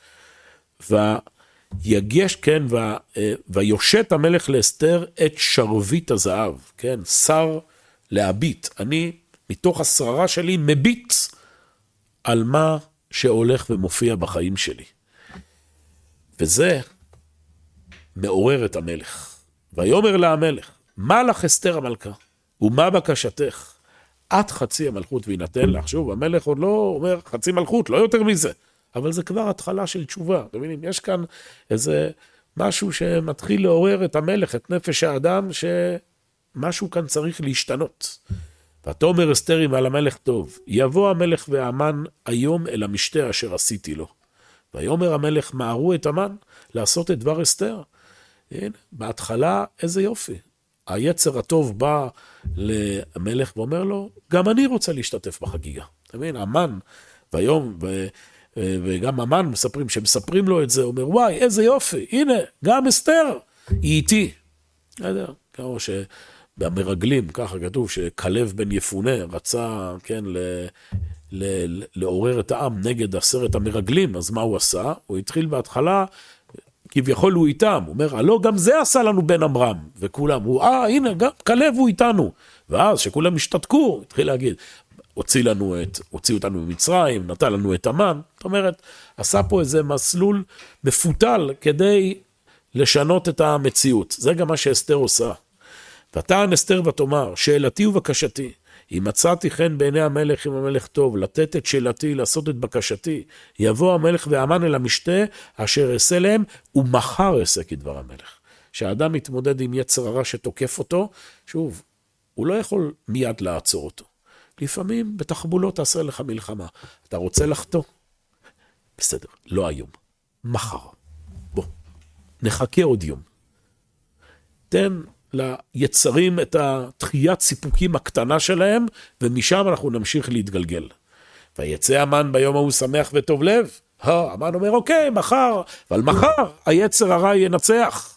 ויגש, כן, ויושט המלך לאסתר את שרביט הזהב, כן, שר להביט. אני, מתוך השררה שלי, מביט על מה שהולך ומופיע בחיים שלי. וזה מעורר את המלך. ויאמר לה המלך, מה לך אסתר המלכה? ומה בקשתך? את חצי המלכות וינתן לך. שוב, המלך עוד לא אומר חצי מלכות, לא יותר מזה. אבל זה כבר התחלה של תשובה. אתם מבינים, יש כאן איזה משהו שמתחיל לעורר את המלך, את נפש האדם, שמשהו כאן צריך להשתנות. ותאמר אסתר אם על המלך טוב, יבוא המלך והמן היום אל המשתה אשר עשיתי לו. ויאמר המלך, מערו את המן לעשות את דבר אסתר. הנה, בהתחלה איזה יופי. היצר הטוב בא למלך ואומר לו, גם אני רוצה להשתתף בחגיגה. אתה מבין, המן, וגם המן מספרים, שמספרים לו את זה, הוא אומר, וואי, איזה יופי, הנה, גם אסתר, היא איתי. לא יודע, כמו שבמרגלים, ככה כתוב, שכלב בן יפונה רצה, כן, לעורר את העם נגד 10 המרגלים, אז מה הוא עשה? הוא התחיל בהתחלה, כביכול הוא איתם, הוא אומר, לא, גם זה עשה לנו בן אמרם, וכולם, הנה, גם כלב הוא איתנו, ואז שכולם השתתקו, התחיל להגיד, הוציא אותנו ממצרים, נתן לנו את המן, זאת אומרת, עשה פה איזה מסלול מפותל, כדי לשנות את המציאות, זה גם מה שאסתר עושה. ותען אסתר ותאמר, שאלתי ובקשתי, אם מצאתי חן בעיני המלך, אם המלך טוב, לתת את שאלתי, לעשות את בקשתי, יבוא המלך והמן אל המשתה, אשר אעשה להם, ומחר אעשה כדבר המלך. שהאדם מתמודד עם יצר הרע שתוקף אותו, שוב, הוא לא יכול מיד לעצור אותו. לפעמים בתחבולות תעשה לך מלחמה. אתה רוצה לחטוא? בסדר, לא היום. מחר. בוא, נחכה עוד יום. תן ליצרים את התחיית סיפוקים הקטנה שלהם, ומשם אנחנו נמשיך להתגלגל. ויצא המן ביום ההוא שמח וטוב לב. המן אומר, אוקיי, מחר, אבל מחר היצר הרע ינצח.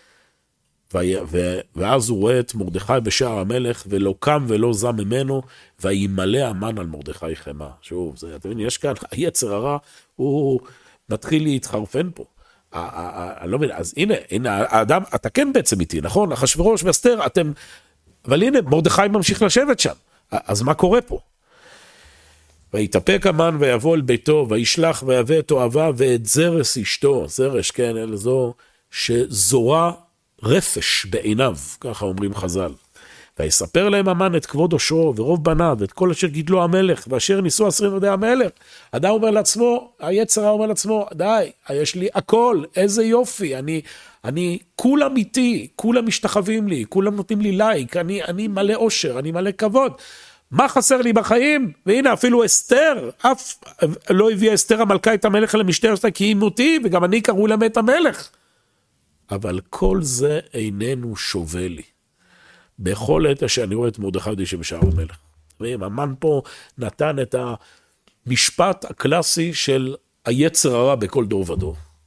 ואז הוא רואה את מרדכי בשער המלך, ולא קם ולא זם ממנו, וימלא המן על מרדכי חמה. שוב, אתם מבינים, יש כאן, היצר הרע, הוא מתחיל להתחרפן פה. אני לא מבין, אז הנה, האדם, אתה כן בעצם איתי, נכון? אחשוורוש ואסתר, אבל הנה, מרדכי ממשיך לשבת שם. אז מה קורה פה? ויתאפק המן ויבוא אל ביתו, וישלח ויבא את אוהבה ואת זרש אשתו, זרש, כן, אלה זו שזורה רפש בעיניו, ככה אומרים חז"ל. ויספר להם המן את כבוד עושרו ורוב בניו, את כל אשר גידלו המלך, ואשר ניסו 20 ידי המלך. אדם אומר לעצמו, היצר אומר לעצמו, די, יש לי הכל, איזה יופי, אני כולם איתי, כולם משתחווים לי, כולם נותנים לי לייק, אני מלא עושר, אני מלא כבוד. מה חסר לי בחיים? והנה אפילו אסתר, אף לא הביאה אסתר המלכה את המלך למשטר, כי היא מותי, וגם אני קראו להם את המלך. אבל כל זה איננו שווה לי. בכל עת שאני רואה את מרדכי שבשער המלך. והמן פה נתן את המשפט הקלאסי של היצר הרע בכל דור ודור.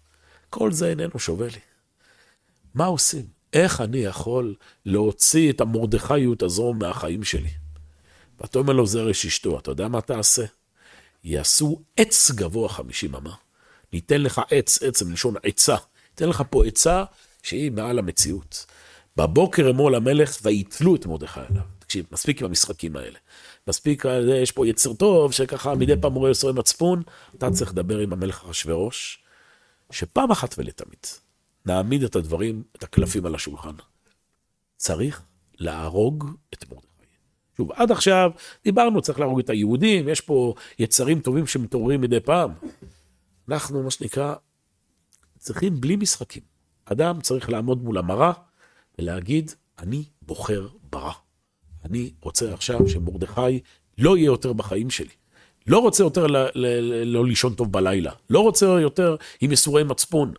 כל זה איננו שווה לי. מה עושים? איך אני יכול להוציא את המרדכיות הזו מהחיים שלי? ואתה אומר לו, זרש אשתו, אתה יודע מה תעשה? יעשו עץ גבוה 50 אמה. ניתן לך עץ מלשון עצה. ניתן לך פה עצה שהיא מעל המציאות. בבוקר אמרו למלך ויתלו את מרדכי עליו. תקשיב, מספיק עם המשחקים האלה. מספיק, יש פה יצר טוב שככה מדי פעם רואה יסורי מצפון. אתה צריך לדבר עם המלך אחשוורוש, שפעם אחת ולתמיד נעמיד את הדברים, את הקלפים על השולחן. צריך להרוג את מרדכי. שוב, עד עכשיו דיברנו, צריך להרוג את היהודים, יש פה יצרים טובים שמתעוררים מדי פעם. אנחנו, מה שנקרא, צריכים בלי משחקים. אדם צריך לעמוד מול המראה ולהגיד, אני בוחר ברע. אני רוצה עכשיו שמרדכי לא יהיה יותר בחיים שלי. לא רוצה יותר לא לישון טוב בלילה. לא רוצה יותר עם יסורי מצפון.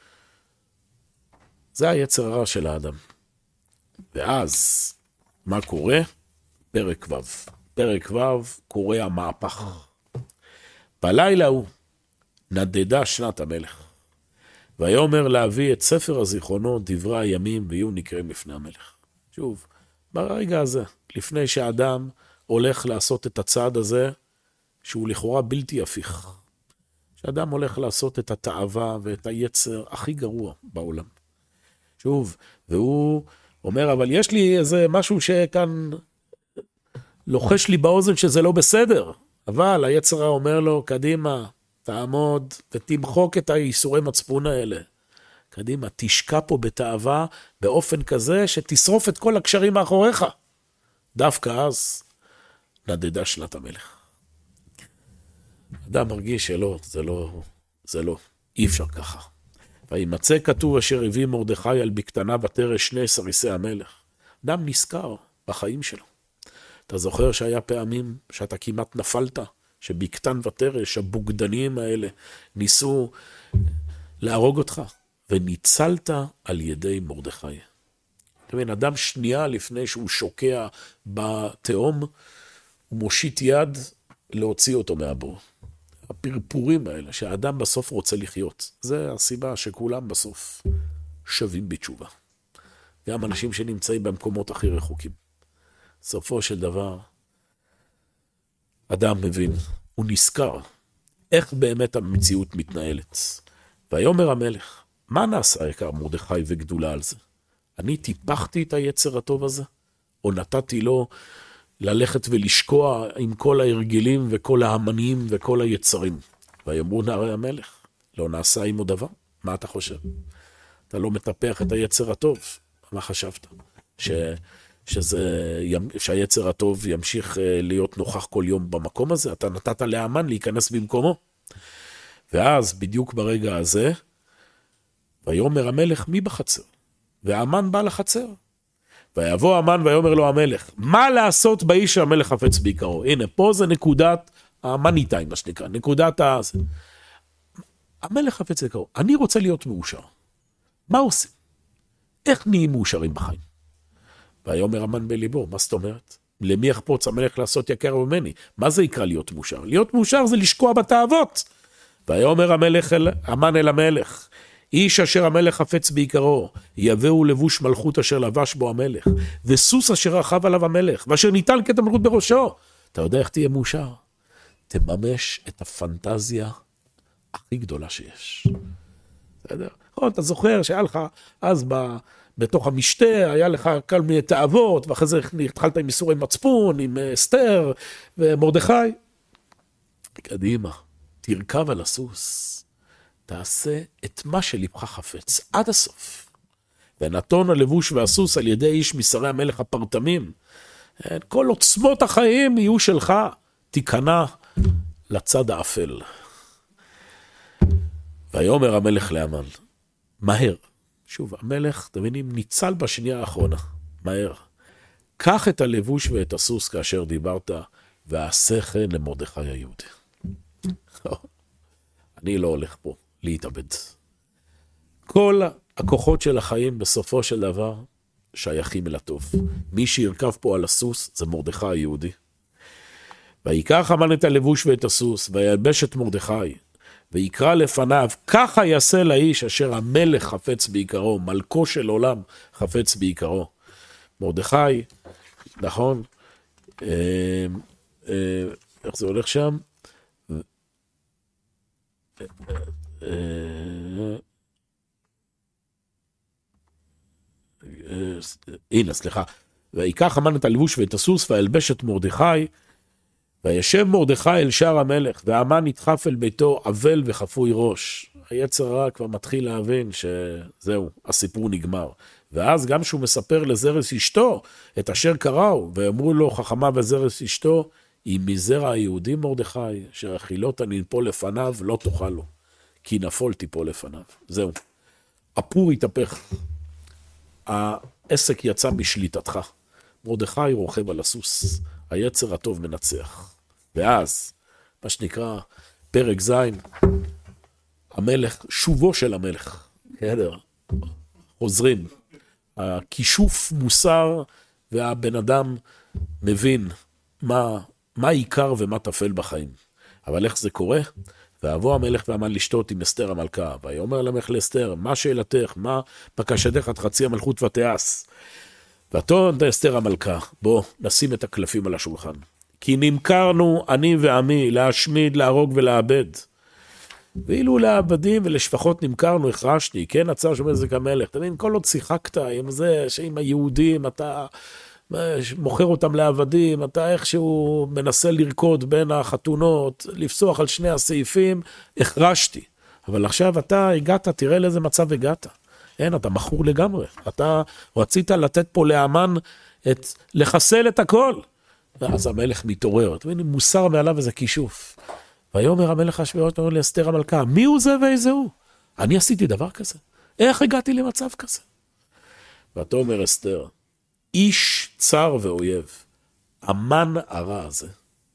זה היצר הרע של האדם. ואז, מה קורה? פרק ו'. פרק ו' קורה המהפך. בלילה הוא נדדה שנת המלך. ויאמר להביא את ספר הזיכרונות, דברי הימים, ויהיו נקראים לפני המלך. שוב, ברגע הזה, לפני שהאדם הולך לעשות את הצעד הזה, שהוא לכאורה בלתי הפיך. שאדם הולך לעשות את התאווה ואת היצר הכי גרוע בעולם. שוב, והוא אומר, אבל יש לי איזה משהו שכאן לוחש לי באוזן שזה לא בסדר. אבל היצר אומר לו, קדימה, תעמוד ותמחוק את האיסורי מצפון האלה. קדימה, תשקע פה בתאווה באופן כזה שתשרוף את כל הקשרים מאחוריך. דווקא אז נדדה שנת המלך. אדם מרגיש שלא, זה לא, אי אפשר ככה. וימצא כתוב אשר הביא מרדכי על בקטנה ותרש שני סריסי המלך. אדם נזכר בחיים שלו. אתה זוכר שהיה פעמים שאתה כמעט נפלת, שבקטן ותרש, הבוגדנים האלה, ניסו להרוג אותך, וניצלת על ידי מרדכי. אתה מבין, אדם שנייה לפני שהוא שוקע בתהום, הוא מושיט יד להוציא אותו מהבור. הפרפורים האלה, שהאדם בסוף רוצה לחיות, זה הסיבה שכולם בסוף שווים בתשובה. גם אנשים שנמצאים במקומות הכי רחוקים. סופו של דבר, אדם מבין, הוא נזכר, איך באמת המציאות מתנהלת. ויאמר המלך, מה נעשה יקר מרדכי וגדולה על זה? אני טיפחתי את היצר הטוב הזה? או נתתי לו ללכת ולשקוע עם כל ההרגלים וכל ההמנים וכל היצרים? ויאמרו נערי המלך, לא נעשה עמו דבר? מה אתה חושב? אתה לא מטפח את היצר הטוב? מה חשבת? שהיצר הטוב ימשיך להיות נוכח כל יום במקום הזה? אתה נתת להמן להיכנס במקומו. ואז בדיוק ברגע הזה, ויאמר המלך מי בחצר? והמן בא לחצר. ויבוא המן ויאמר לו המלך, מה לעשות באיש שהמלך חפץ בעיקרו? הנה, פה זה נקודת המאני טיים, מה שנקרא, נקודת הזה. המלך חפץ בעיקרו, אני רוצה להיות מאושר. מה עושים? איך נהיים מאושרים בחיים? ויאמר המן בליבו, מה זאת אומרת? למי יחפוץ המלך לעשות יקר ממני? מה זה יקרא להיות מאושר? להיות מאושר זה לשקוע בתאוות. ויאמר המן אל המלך, איש אשר המלך חפץ בעיקרו, יביאו לבוש מלכות אשר לבש בו המלך, וסוס אשר רכב עליו המלך, ואשר ניתן כתר מלכות בראשו. אתה יודע איך תהיה מאושר? תממש את הפנטזיה הכי גדולה שיש. בסדר? אתה זוכר שהיה לך אז בתוך המשתה, היה לך כל מיני תאוות, ואחרי זה התחלת עם איסורי מצפון, עם אסתר ומרדכי. קדימה, תרכב על הסוס. תעשה את מה שלבך חפץ, עד הסוף. ונתון הלבוש והסוס על ידי איש משרי המלך הפרטמים. כל עוצמות החיים יהיו שלך, תיכנע לצד האפל. ויאמר המלך להמן, מהר. שוב, המלך, תבינים, ניצל בשנייה האחרונה. מהר. קח את הלבוש ואת הסוס כאשר דיברת, ועשה כן למרדכי היהודי. אני לא הולך פה להתאבד. כל הכוחות של החיים בסופו של דבר שייכים אל הטוב. מי שירכב פה על הסוס זה מרדכי היהודי. ויקח המן את הלבוש ואת הסוס, וילבש את מרדכי, ויקרא לפניו, ככה יעשה לאיש אשר המלך חפץ בעיקרו, מלכו של עולם חפץ בעיקרו. מרדכי, נכון? איך זה הולך שם? הנה, סליחה. ויקח המן את הלבוש ואת הסוס, וילבש את מרדכי, וישב מרדכי אל שער המלך, והמן נדחף אל ביתו אבל וחפוי ראש. היצר הרע כבר מתחיל להבין שזהו, הסיפור נגמר. ואז גם שהוא מספר לזרס אשתו את אשר קראו, ואמרו לו חכמה וזרס אשתו, אם מזרע היהודים מרדכי, אשר החילות הננפול לפניו, לא תוכל לו, כי נפול תיפול לפניו. זהו. הפור התהפך. העסק יצא בשליטתך. מרדכי רוכב על הסוס. היצר הטוב מנצח. ואז, מה שנקרא, פרק זין, המלך, שובו של המלך. בסדר. חוזרים. הכישוף מוסר, והבן אדם מבין מה עיקר ומה תפל בחיים. אבל איך זה קורה? ויבוא המלך והמן לשתות עם אסתר המלכה, ויאמר למלך לאסתר, מה שאלתך, מה בקשתך עד חצי המלכות ותיעש? ותען אסתר המלכה, בוא נשים את הקלפים על השולחן. כי נמכרנו אני ועמי להשמיד, להרוג ולאבד. ואילו לעבדים ולשפחות נמכרנו, החרשתי, כן, הצער שאומר זה כמלך. אתה מבין, כל עוד שיחקת עם זה, שעם היהודים אתה מוכר אותם לעבדים, אתה איכשהו מנסה לרקוד בין החתונות, לפסוח על שני הסעיפים, החרשתי. אבל עכשיו אתה הגעת, תראה לאיזה מצב הגעת. אין, אתה מכור לגמרי. אתה רצית לתת פה לאמן, לחסל את הכל. ואז המלך מתעורר. אתה מבין, מוסר מעליו איזה כישוף. ויאמר המלך אחשוורוש לאסתר המלכה, מי הוא זה ואיזה הוא? אני עשיתי דבר כזה. איך הגעתי למצב כזה? ותאמר אסתר, איש צר ואויב, המן הרע הזה.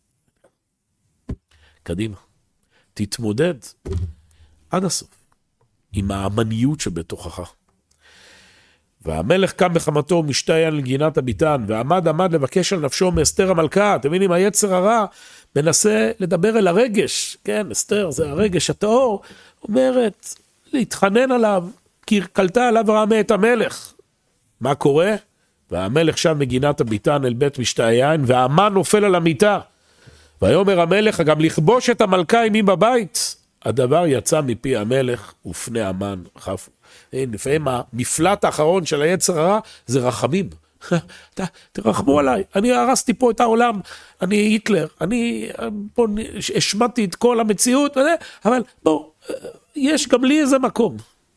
קדימה, תתמודד עד הסוף עם המניות שבתוכך. והמלך קם בחמתו ומשתען לגינת הביתן, ועמד לבקש על נפשו מאסתר המלכה. אתם מבינים, היצר הרע מנסה לדבר אל הרגש, כן, אסתר זה הרגש הטהור, אומרת להתחנן עליו, כי קלטה עליו רעה את המלך. מה קורה? והמלך שם מגינת הביתן אל בית משתען, והמן נופל על המיטה. ויאמר המלך, גם לכבוש את המלכה עמי בבית. הדבר יצא מפי המלך ופני המן חפו. לפעמים המפלט האחרון של היצר הרע זה רחמים. תרחמו עליי, אני הרסתי פה את העולם, אני היטלר, אני פה השמעתי את כל המציאות, אבל בואו, יש גם לי איזה מקום.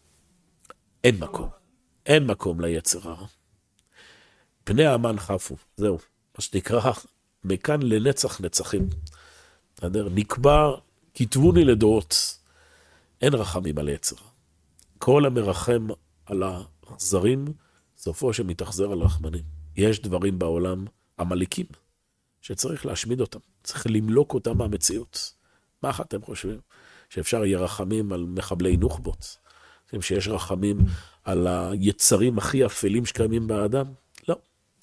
אין מקום ליצר הרע. פני המן חפו, זהו, מה שנקרא, מכאן לנצח נצחים. נקבע, כתבוני לדורות, אין רחמים על יצר. כל המרחם על האכזרים, סופו שמתאכזר על רחמנים. יש דברים בעולם, המליקים, שצריך להשמיד אותם, צריך למלוק אותם מהמציאות. מה אתם חושבים? שאפשר יהיה רחמים על מחבלי נוח'בות? שיש רחמים על היצרים הכי אפלים שקיימים באדם? לא.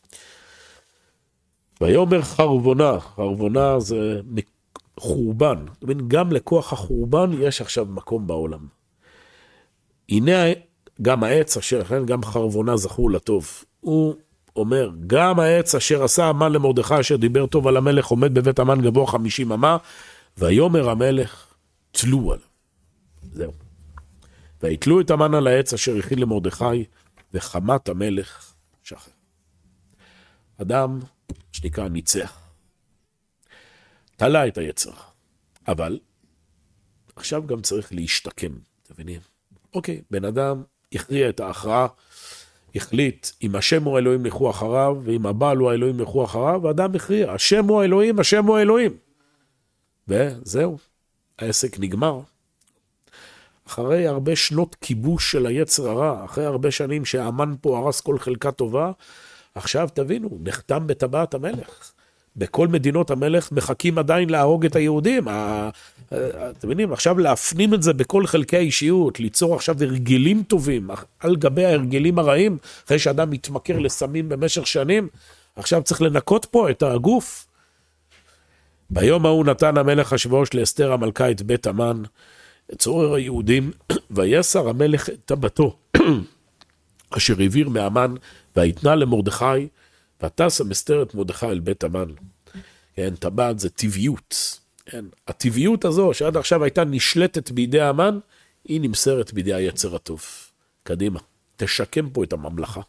ויאמר חרבונה, חרבונה זה חורבן. גם לכוח החורבן יש עכשיו מקום בעולם. הנה גם העץ אשר, גם חרבונה זכור לטוב. הוא אומר, גם העץ אשר עשה המן למרדכי, אשר דיבר טוב על המלך, עומד בבית המן גבוה 50 אמה, ויאמר המלך, תלו עליו. זהו. ויתלו את המן על העץ אשר הכין למרדכי, וחמת המלך שחר. אדם שנקרא ניצח. תלה את היצר. אבל עכשיו גם צריך להשתקם. תבינים? אוקיי, בן אדם הכריע את ההכרעה, החליט אם השם הוא האלוהים לכו אחריו, ואם הבעל הוא האלוהים לכו אחריו, ואדם הכריע, השם הוא האלוהים, השם הוא האלוהים. וזהו, העסק נגמר. אחרי הרבה שנות כיבוש של היצר הרע, אחרי הרבה שנים שהאמן פה הרס כל חלקה טובה, עכשיו תבינו, נחתם בטבעת המלך. בכל מדינות המלך מחכים עדיין להרוג את היהודים. אתם מבינים, עכשיו להפנים את זה בכל חלקי האישיות, ליצור עכשיו הרגלים טובים, על גבי ההרגלים הרעים, אחרי שאדם מתמכר לסמים במשך שנים, עכשיו צריך לנקות פה את הגוף. ביום ההוא נתן המלך אחשוורוש לאסתר המלכה את בית המן, צורר היהודים, ויסר המלך את טבתו, אשר העביר מהמן, והיתנה למרדכי, ותשם אסתר את מרדכי אל בית המן. כן, טבעת זה טבעיות. כן, הטבעיות הזו, שעד עכשיו הייתה נשלטת בידי המן, היא נמסרת בידי היצר הטוב. קדימה, תשקם פה את הממלכה.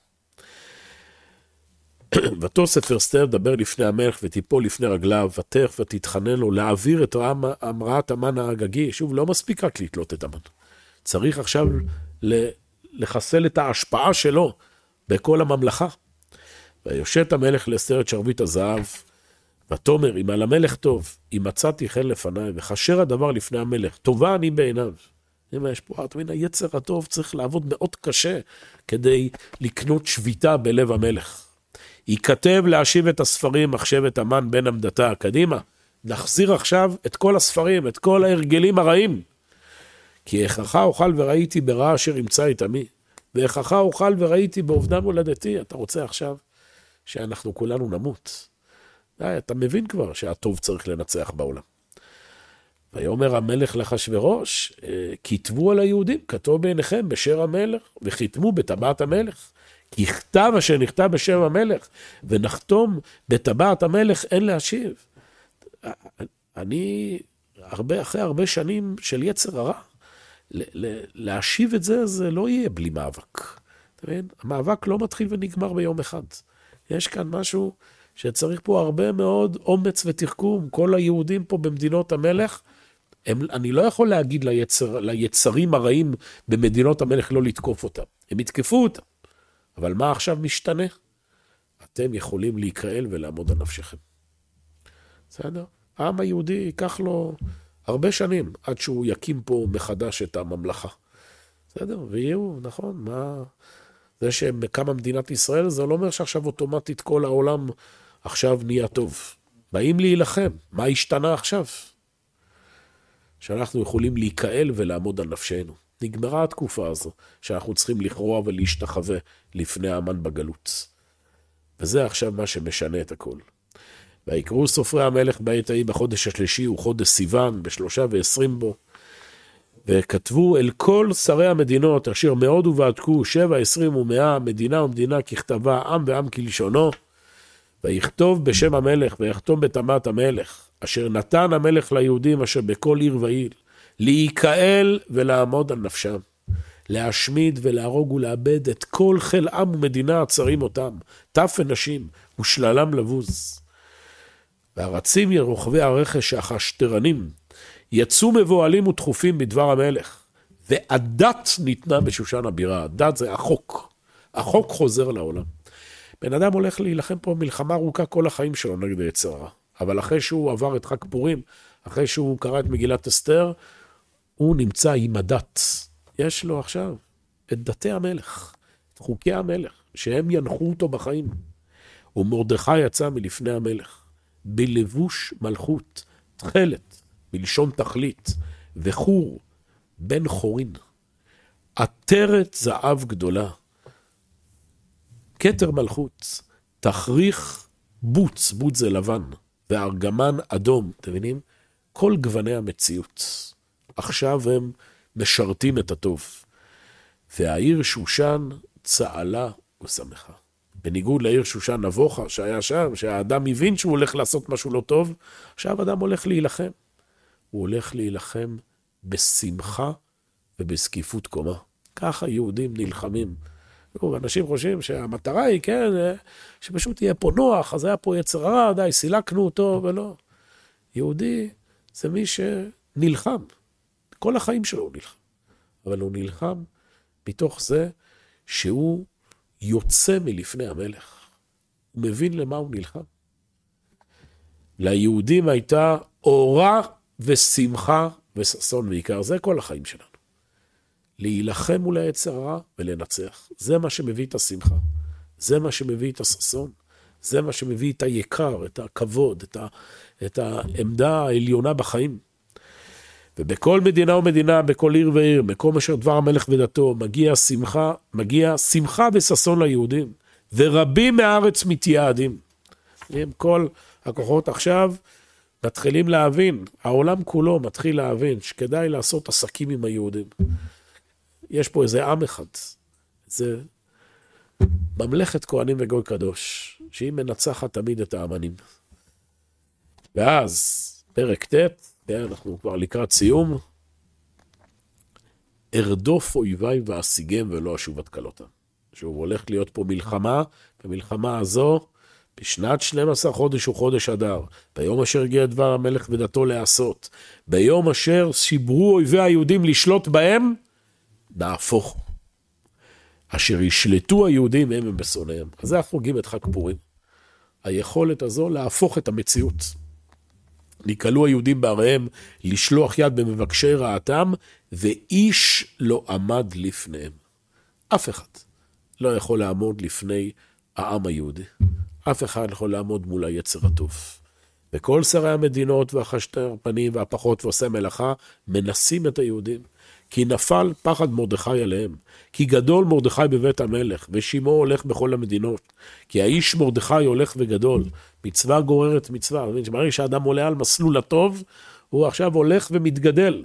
ותוסף אסתר דבר לפני המלך, ותיפול לפני רגליו, ותך ותתחנן לו, להעביר את המראת המן האגגי. שוב, לא מספיק רק לתלות את המן. צריך עכשיו לחסל את ההשפעה שלו בכל הממלכה. ויושט המלך לאסתר את שרביט הזהב, ותאמר, אם על המלך טוב, אם מצאתי חן לפניי, וחשר הדבר לפני המלך, טובה אני בעיניו. יש פה, אתה מבין, היצר הטוב צריך לעבוד מאוד קשה, כדי לקנות שביתה בלב המלך. ייכתב להשיב את הספרים, מחשבת המן בן עמדתה, קדימה, נחזיר עכשיו את כל הספרים, את כל ההרגלים הרעים. כי איכך אוכל וראיתי ברע אשר ימצא את עמי, ואיכך אוכל וראיתי באובדן הולדתי. אתה רוצה עכשיו שאנחנו כולנו נמות. אתה מבין כבר שהטוב צריך לנצח בעולם. ויאמר המלך לאחשוורוש, כתבו על היהודים, כתוב בעיניכם בשם המלך, וחיתמו בטבעת המלך. כי כתב אשר נכתב בשם המלך, ונחתום בטבעת המלך, אין להשיב. אני, אחרי הרבה שנים של יצר הרע, להשיב את זה, זה לא יהיה בלי מאבק. אתה מבין? המאבק לא מתחיל ונגמר ביום אחד. יש כאן משהו שצריך פה הרבה מאוד אומץ ותחכום. כל היהודים פה במדינות המלך, אני לא יכול להגיד ליצרים הרעים במדינות המלך לא לתקוף אותם. הם יתקפו אותם. אבל מה עכשיו משתנה? אתם יכולים להיקרא ולעמוד על נפשכם. בסדר? העם היהודי ייקח לו הרבה שנים עד שהוא יקים פה מחדש את הממלכה. בסדר? ויהיו, נכון? מה... זה שקמה מדינת ישראל, זה לא אומר שעכשיו אוטומטית כל העולם עכשיו נהיה טוב. באים להילחם. מה השתנה עכשיו? שאנחנו יכולים להיקהל ולעמוד על נפשנו. נגמרה התקופה הזו, שאנחנו צריכים לכרוע ולהשתחווה לפני האמן בגלות. וזה עכשיו מה שמשנה את הכל. ויקראו סופרי המלך בעת ההיא בחודש השלישי, הוא חודש סיוון, ב23 בו, וכתבו אל כל שרי המדינות, אשר מאוד ובעדקו, 7, 20 ו100, מדינה ומדינה ככתבה, עם ועם כלשונו, ויכתוב בשם המלך, ויחתום בטמאת המלך, אשר נתן המלך ליהודים, אשר בכל עיר ועיר, להיקהל ולעמוד על נפשם, להשמיד ולהרוג ולאבד את כל חיל עם ומדינה הצרים אותם, טף ונשים ושללם לבוז. והרצים רוכבי הרכש החשטרנים, יצאו מבועלים ודחופים בדבר המלך, והדת ניתנה בשושן הבירה. הדת זה החוק. החוק חוזר לעולם. בן אדם הולך להילחם פה מלחמה ארוכה כל החיים שלו נגד היצר הרע. אבל אחרי שהוא עבר את חג פורים, אחרי שהוא קרא את מגילת אסתר, הוא נמצא עם הדת. יש לו עכשיו את דתי המלך, את חוקי המלך, שהם ינחו אותו בחיים. ומרדכי יצא מלפני המלך, בלבוש מלכות, תכלת, מלשון תכלית, וחור, בן חורין, עטרת זהב גדולה, כתר מלכות, תכריך בוץ, בוץ זה לבן, וארגמן אדום, אתם מבינים? כל גווני המציאות. עכשיו הם משרתים את הטוב. והעיר שושן צהלה ושמחה. בניגוד לעיר שושן נבוכה שהיה שם, שהאדם הבין שהוא הולך לעשות משהו לא טוב, עכשיו האדם הולך להילחם. הוא הולך להילחם בשמחה ובזקיפות קומה. ככה יהודים נלחמים. אנשים חושבים שהמטרה היא, כן, שפשוט יהיה פה נוח, אז היה פה יצר הרע, די, סילקנו אותו, ולא. יהודי זה מי שנלחם. כל החיים שלו הוא נלחם. אבל הוא נלחם מתוך זה שהוא יוצא מלפני המלך. הוא מבין למה הוא נלחם. ליהודים הייתה אורה ושמחה וששון בעיקר. זה כל החיים שלנו. להילחם מול היצר הרע ולנצח. זה מה שמביא את השמחה. זה מה שמביא את הששון. זה מה שמביא את היקר, את הכבוד, את העמדה העליונה בחיים. ובכל מדינה ומדינה, בכל עיר ועיר, מקום אשר דבר המלך ודתו, מגיע שמחה וששון ליהודים. ורבים מהארץ מתייעדים. כל הכוחות עכשיו מתחילים להבין, העולם כולו מתחיל להבין שכדאי לעשות עסקים עם היהודים. יש פה איזה עם אחד, זה ממלכת כהנים וגוי קדוש, שהיא מנצחת תמיד את האמנים. ואז, פרק ט', אנחנו כבר לקראת סיום, ארדוף אויביי ואשיגם ולא אשוב עד כלותם. שהוא הולך להיות פה מלחמה, במלחמה הזו, בשנת 12 חודש וחודש אדר, ביום אשר הגיע דבר המלך ודתו לעשות, ביום אשר שיברו אויבי היהודים לשלוט בהם, נהפוך. אשר ישלטו היהודים הם בשונאיהם. אז זה אנחנו חוגגים את חג פורים. היכולת הזו להפוך את המציאות. נקלו היהודים בעריהם לשלוח יד במבקשי רעתם, ואיש לא עמד לפניהם. אף אחד לא יכול לעמוד לפני העם היהודי. אף אחד לא יכול לעמוד מול היצר הטוב. וכל שרי המדינות והחשטרפנים והפחות ועושי מלאכה מנסים את היהודים. כי נפל פחד מרדכי עליהם. כי גדול מרדכי בבית המלך, ושמו הולך בכל המדינות. כי האיש מרדכי הולך וגדול. מצווה גוררת מצווה. ברגע שהאדם עולה על מסלול הטוב, הוא עכשיו הולך ומתגדל.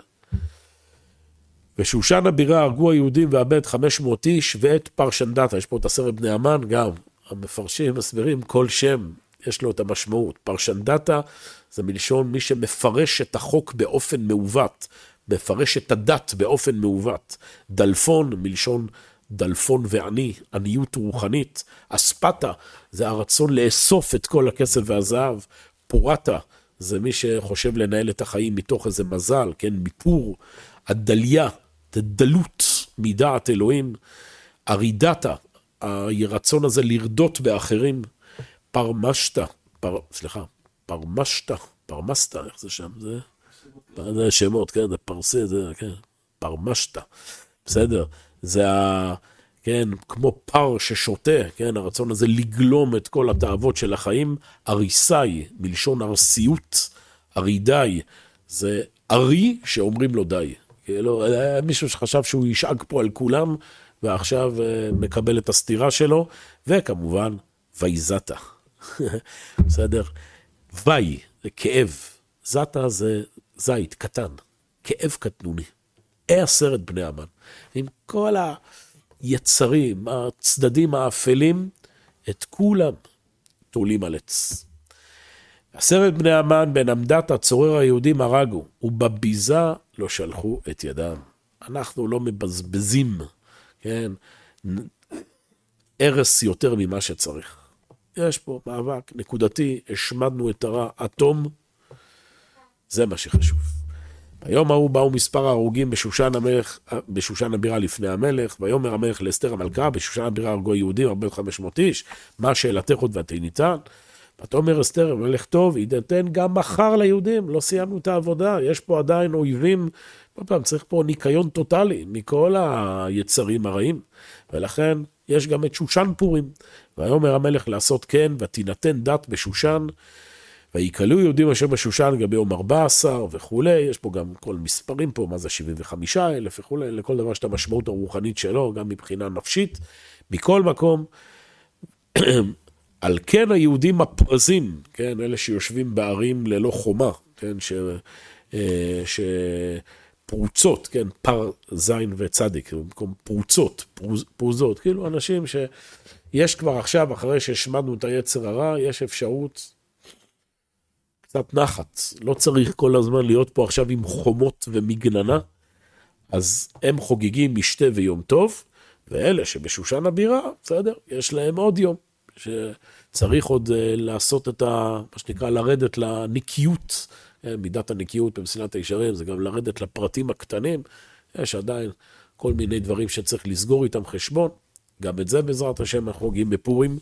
ושושן הבירה הרגו היהודים ואבד 500 איש, ואת פרשנדתה. יש פה את 10 בני המן גם. המפרשים מסבירים כל שם, יש לו את המשמעות. פרשנדתה זה מלשון מי שמפרש את החוק באופן מעוות, מפרש את הדת באופן מעוות. דלפון מלשון דלפון ועני, עניות רוחנית. אספתה זה הרצון לאסוף את כל הכסף והזהב. פורטה זה מי שחושב לנהל את החיים מתוך איזה מזל, כן, מיפור. הדליה, דלות מדעת אלוהים. ארידתה, הרצון הזה לרדות באחרים. פרמשתה, איך זה שם? זה שמות, כן, זה פרסי, זה, כן, פרמשתה, בסדר, זה כן, כמו פר ששותה, כן, הרצון הזה לגלום את כל התאוות של החיים. אריסאי, מלשון ארסיות, ארידאי, זה ארי שאומרים לו די. כאילו, מישהו שחשב שהוא ישאג פה על כולם, ועכשיו מקבל את הסתירה שלו, וכמובן, וייזתה. בסדר? וי, זה כאב. זתה זה זית, קטן. כאב קטנוני. 10 בני המן. עם כל היצרים, הצדדים האפלים, את כולם תולים על עץ. 10 בני המן בן עמדת הצורר היהודים הרגו, ובביזה לא שלחו את ידם. אנחנו לא מבזבזים, כן, ערס יותר ממה שצריך. יש פה מאבק נקודתי, השמדנו את הרע, אטום, זה מה שחשוב. היום ההוא באו מספר ההרוגים בשושן הבירה לפני המלך, ויאמר המלך לאסתר המלכה, בשושן הבירה הרגו יהודים 4,500 איש, מה שאלתך עוד ותעניתן? ותאמר אסתר, המלך טוב, יינתן גם מחר ליהודים, לא סיימנו את העבודה, יש פה עדיין אויבים, פעם צריך פה ניקיון טוטלי מכל היצרים הרעים, ולכן יש גם את שושן פורים. ויאמר המלך לעשות כן, ותינתן דת בשושן, ויקלו יהודים אשר בשושן לגבי יום 14 וכולי, יש פה גם כל מספרים פה, מה זה 75,000 וכולי, לכל דבר שאתה משמעות הרוחנית שלו, גם מבחינה נפשית, מכל מקום, על כן היהודים הפרזים, כן, אלה שיושבים בערים ללא חומה, כן, שפרוצות, כן, פר זין וצדיק, במקום פרוזות, כאילו אנשים שיש כבר עכשיו, אחרי שהשמדנו את היצר הרע, יש אפשרות קצת נחת, לא צריך כל הזמן להיות פה עכשיו עם חומות ומגננה, אז הם חוגגים משתה ויום טוב, ואלה שבשושן הבירה, בסדר, יש להם עוד יום, שצריך עוד לעשות את מה שנקרא, לרדת לנקיות, מידת הנקיות במסילת הישרים, זה גם לרדת לפרטים הקטנים, יש עדיין כל מיני דברים שצריך לסגור איתם חשבון, גם את זה בעזרת השם אנחנו חוגגים בפורים,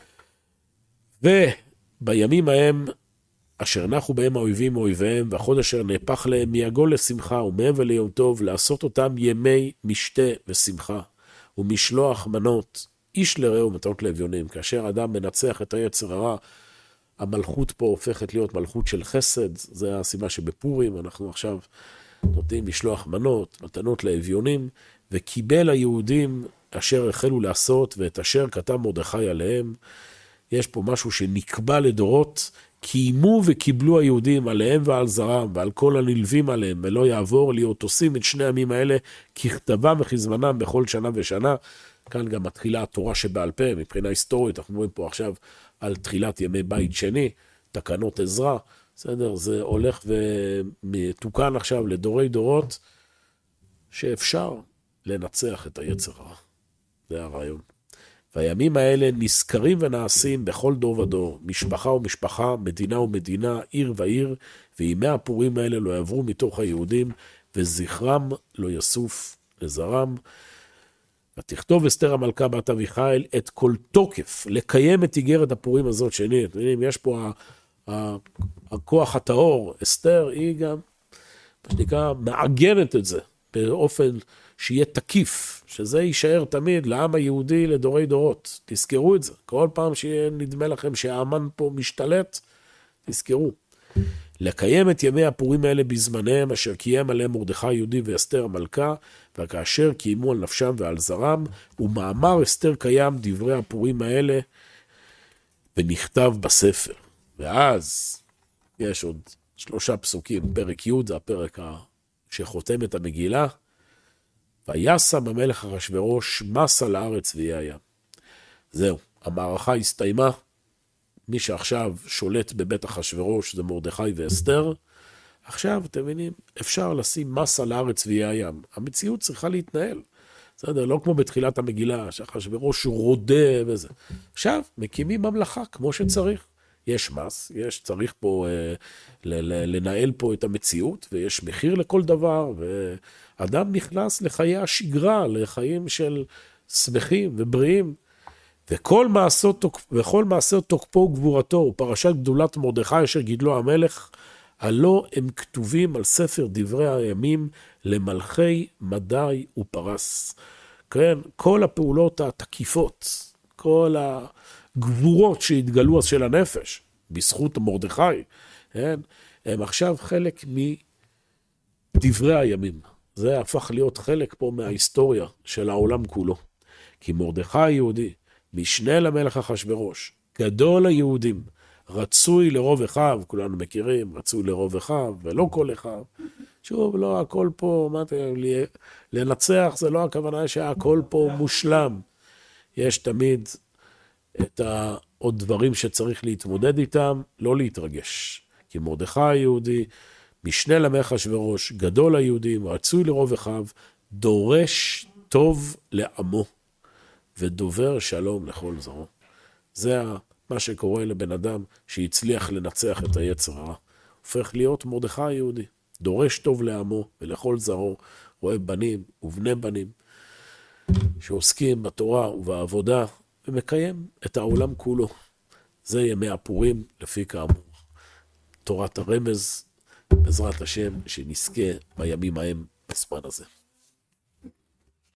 ובימים ההם, אשר נחו בהם האויבים מאויביהם, והחודש אשר נהפך להם מיגול לשמחה ומעבר ליום טוב, לעשות אותם ימי משתה ושמחה, ומשלוח מנות, איש לרעהו מתנות לאביונים. כאשר אדם מנצח את היצר הרע, המלכות פה הופכת להיות מלכות של חסד, זה הסיבה שבפורים אנחנו עכשיו נותנים משלוח מנות, מתנות לאביונים, וקיבל היהודים אשר החלו לעשות, ואת אשר כתב מרדכי עליהם, יש פה משהו שנקבע לדורות, קיימו וקיבלו היהודים עליהם ועל זרם ועל כל הנלווים עליהם, ולא יעבור להיות עושים את שני הימים האלה ככתבם וכזמנם בכל שנה ושנה. כאן גם מתחילה התורה שבעל פה, מבחינה היסטורית, אנחנו רואים פה עכשיו על תחילת ימי בית שני, תקנות עזרא, בסדר? זה הולך ומתוקן עכשיו לדורי דורות, שאפשר לנצח את היצר הרע. זה הרעיון. והימים האלה נזכרים ונעשים בכל דור ודור, משפחה ומשפחה, מדינה ומדינה, עיר ועיר, וימי הפורים האלה לא יעברו מתוך היהודים, וזכרם לא יסוף לזרם. ותכתוב אסתר המלכה בת אביחיל את כל תוקף, לקיים את איגרת הפורים הזאת שנית. יש פה הכוח הטהור, אסתר היא גם, מה שנקרא, מעגנת את זה, באופן שיהיה תקיף, שזה יישאר תמיד לעם היהודי לדורי דורות. תזכרו את זה. כל פעם שנדמה לכם שהאמן פה משתלט, תזכרו. לקיים את ימי הפורים האלה בזמניהם, אשר קיים עליהם מרדכי היהודי ואסתר המלכה, וכאשר קיימו על נפשם ועל זרם, ומאמר אסתר קיים דברי הפורים האלה, ונכתב בספר. ואז יש עוד 3 פסוקים, פרק י' זה הפרק שחותם את המגילה, וישם המלך אחשוורוש מס על הארץ ואיי הים. זהו, המערכה הסתיימה, מי שעכשיו שולט בבית אחשוורוש זה מרדכי ואסתר, עכשיו אתם מבינים, אפשר לשים מס על הארץ ואיי הים. המציאות צריכה להתנהל, בסדר? לא כמו בתחילת המגילה, שאחשוורוש רודה וזה. עכשיו מקימים ממלכה כמו שצריך. יש מס, צריך פה לנהל פה את המציאות, ויש מחיר לכל דבר, ואדם נכנס לחיי השגרה, לחיים של שמחים ובריאים, וכל מעשה תוקפו וגבורתו, ופרשת גדולת מרדכי אשר גידלו המלך, הלא הם כתובים על ספר דברי הימים למלכי מדי ופרס. כן, כל הפעולות התקיפות, כל הגבורות שהתגלו של הנפש, בזכות מרדכי, כן? הם עכשיו חלק מדברי הימים. זה הפך להיות חלק פה מההיסטוריה של העולם כולו. כי מרדכי היהודי, משנה למלך אחשוורוש, גדול היהודים, רצוי לרוב אחיו, כולנו מכירים, רצוי לרוב אחיו, ולא כל אחיו. שוב, לא הכל פה, לנצח זה לא הכוונה שהכל פה מושלם. יש תמיד את עוד דברים שצריך להתמודד איתם, לא להתרגש. כי מרדכי היהודי, משנה למלך אחשוורוש, גדול היהודים, רצוי לרוב אחיו, דורש טוב לעמו, ודובר שלום לכל זרעו. זה מה שקורה לבן אדם שהצליח לנצח את היצר הרע. הופך להיות מרדכי היהודי, דורש טוב לעמו ולכל זרעו, רואה בנים ובני בנים, שעוסקים בתורה ובעבודה, ומקיים את העולם כולו. זה ימי הפורים, לפי כאמור. תורת הרמז, בעזרת השם, שנזכה בימים ההם בזמן הזה.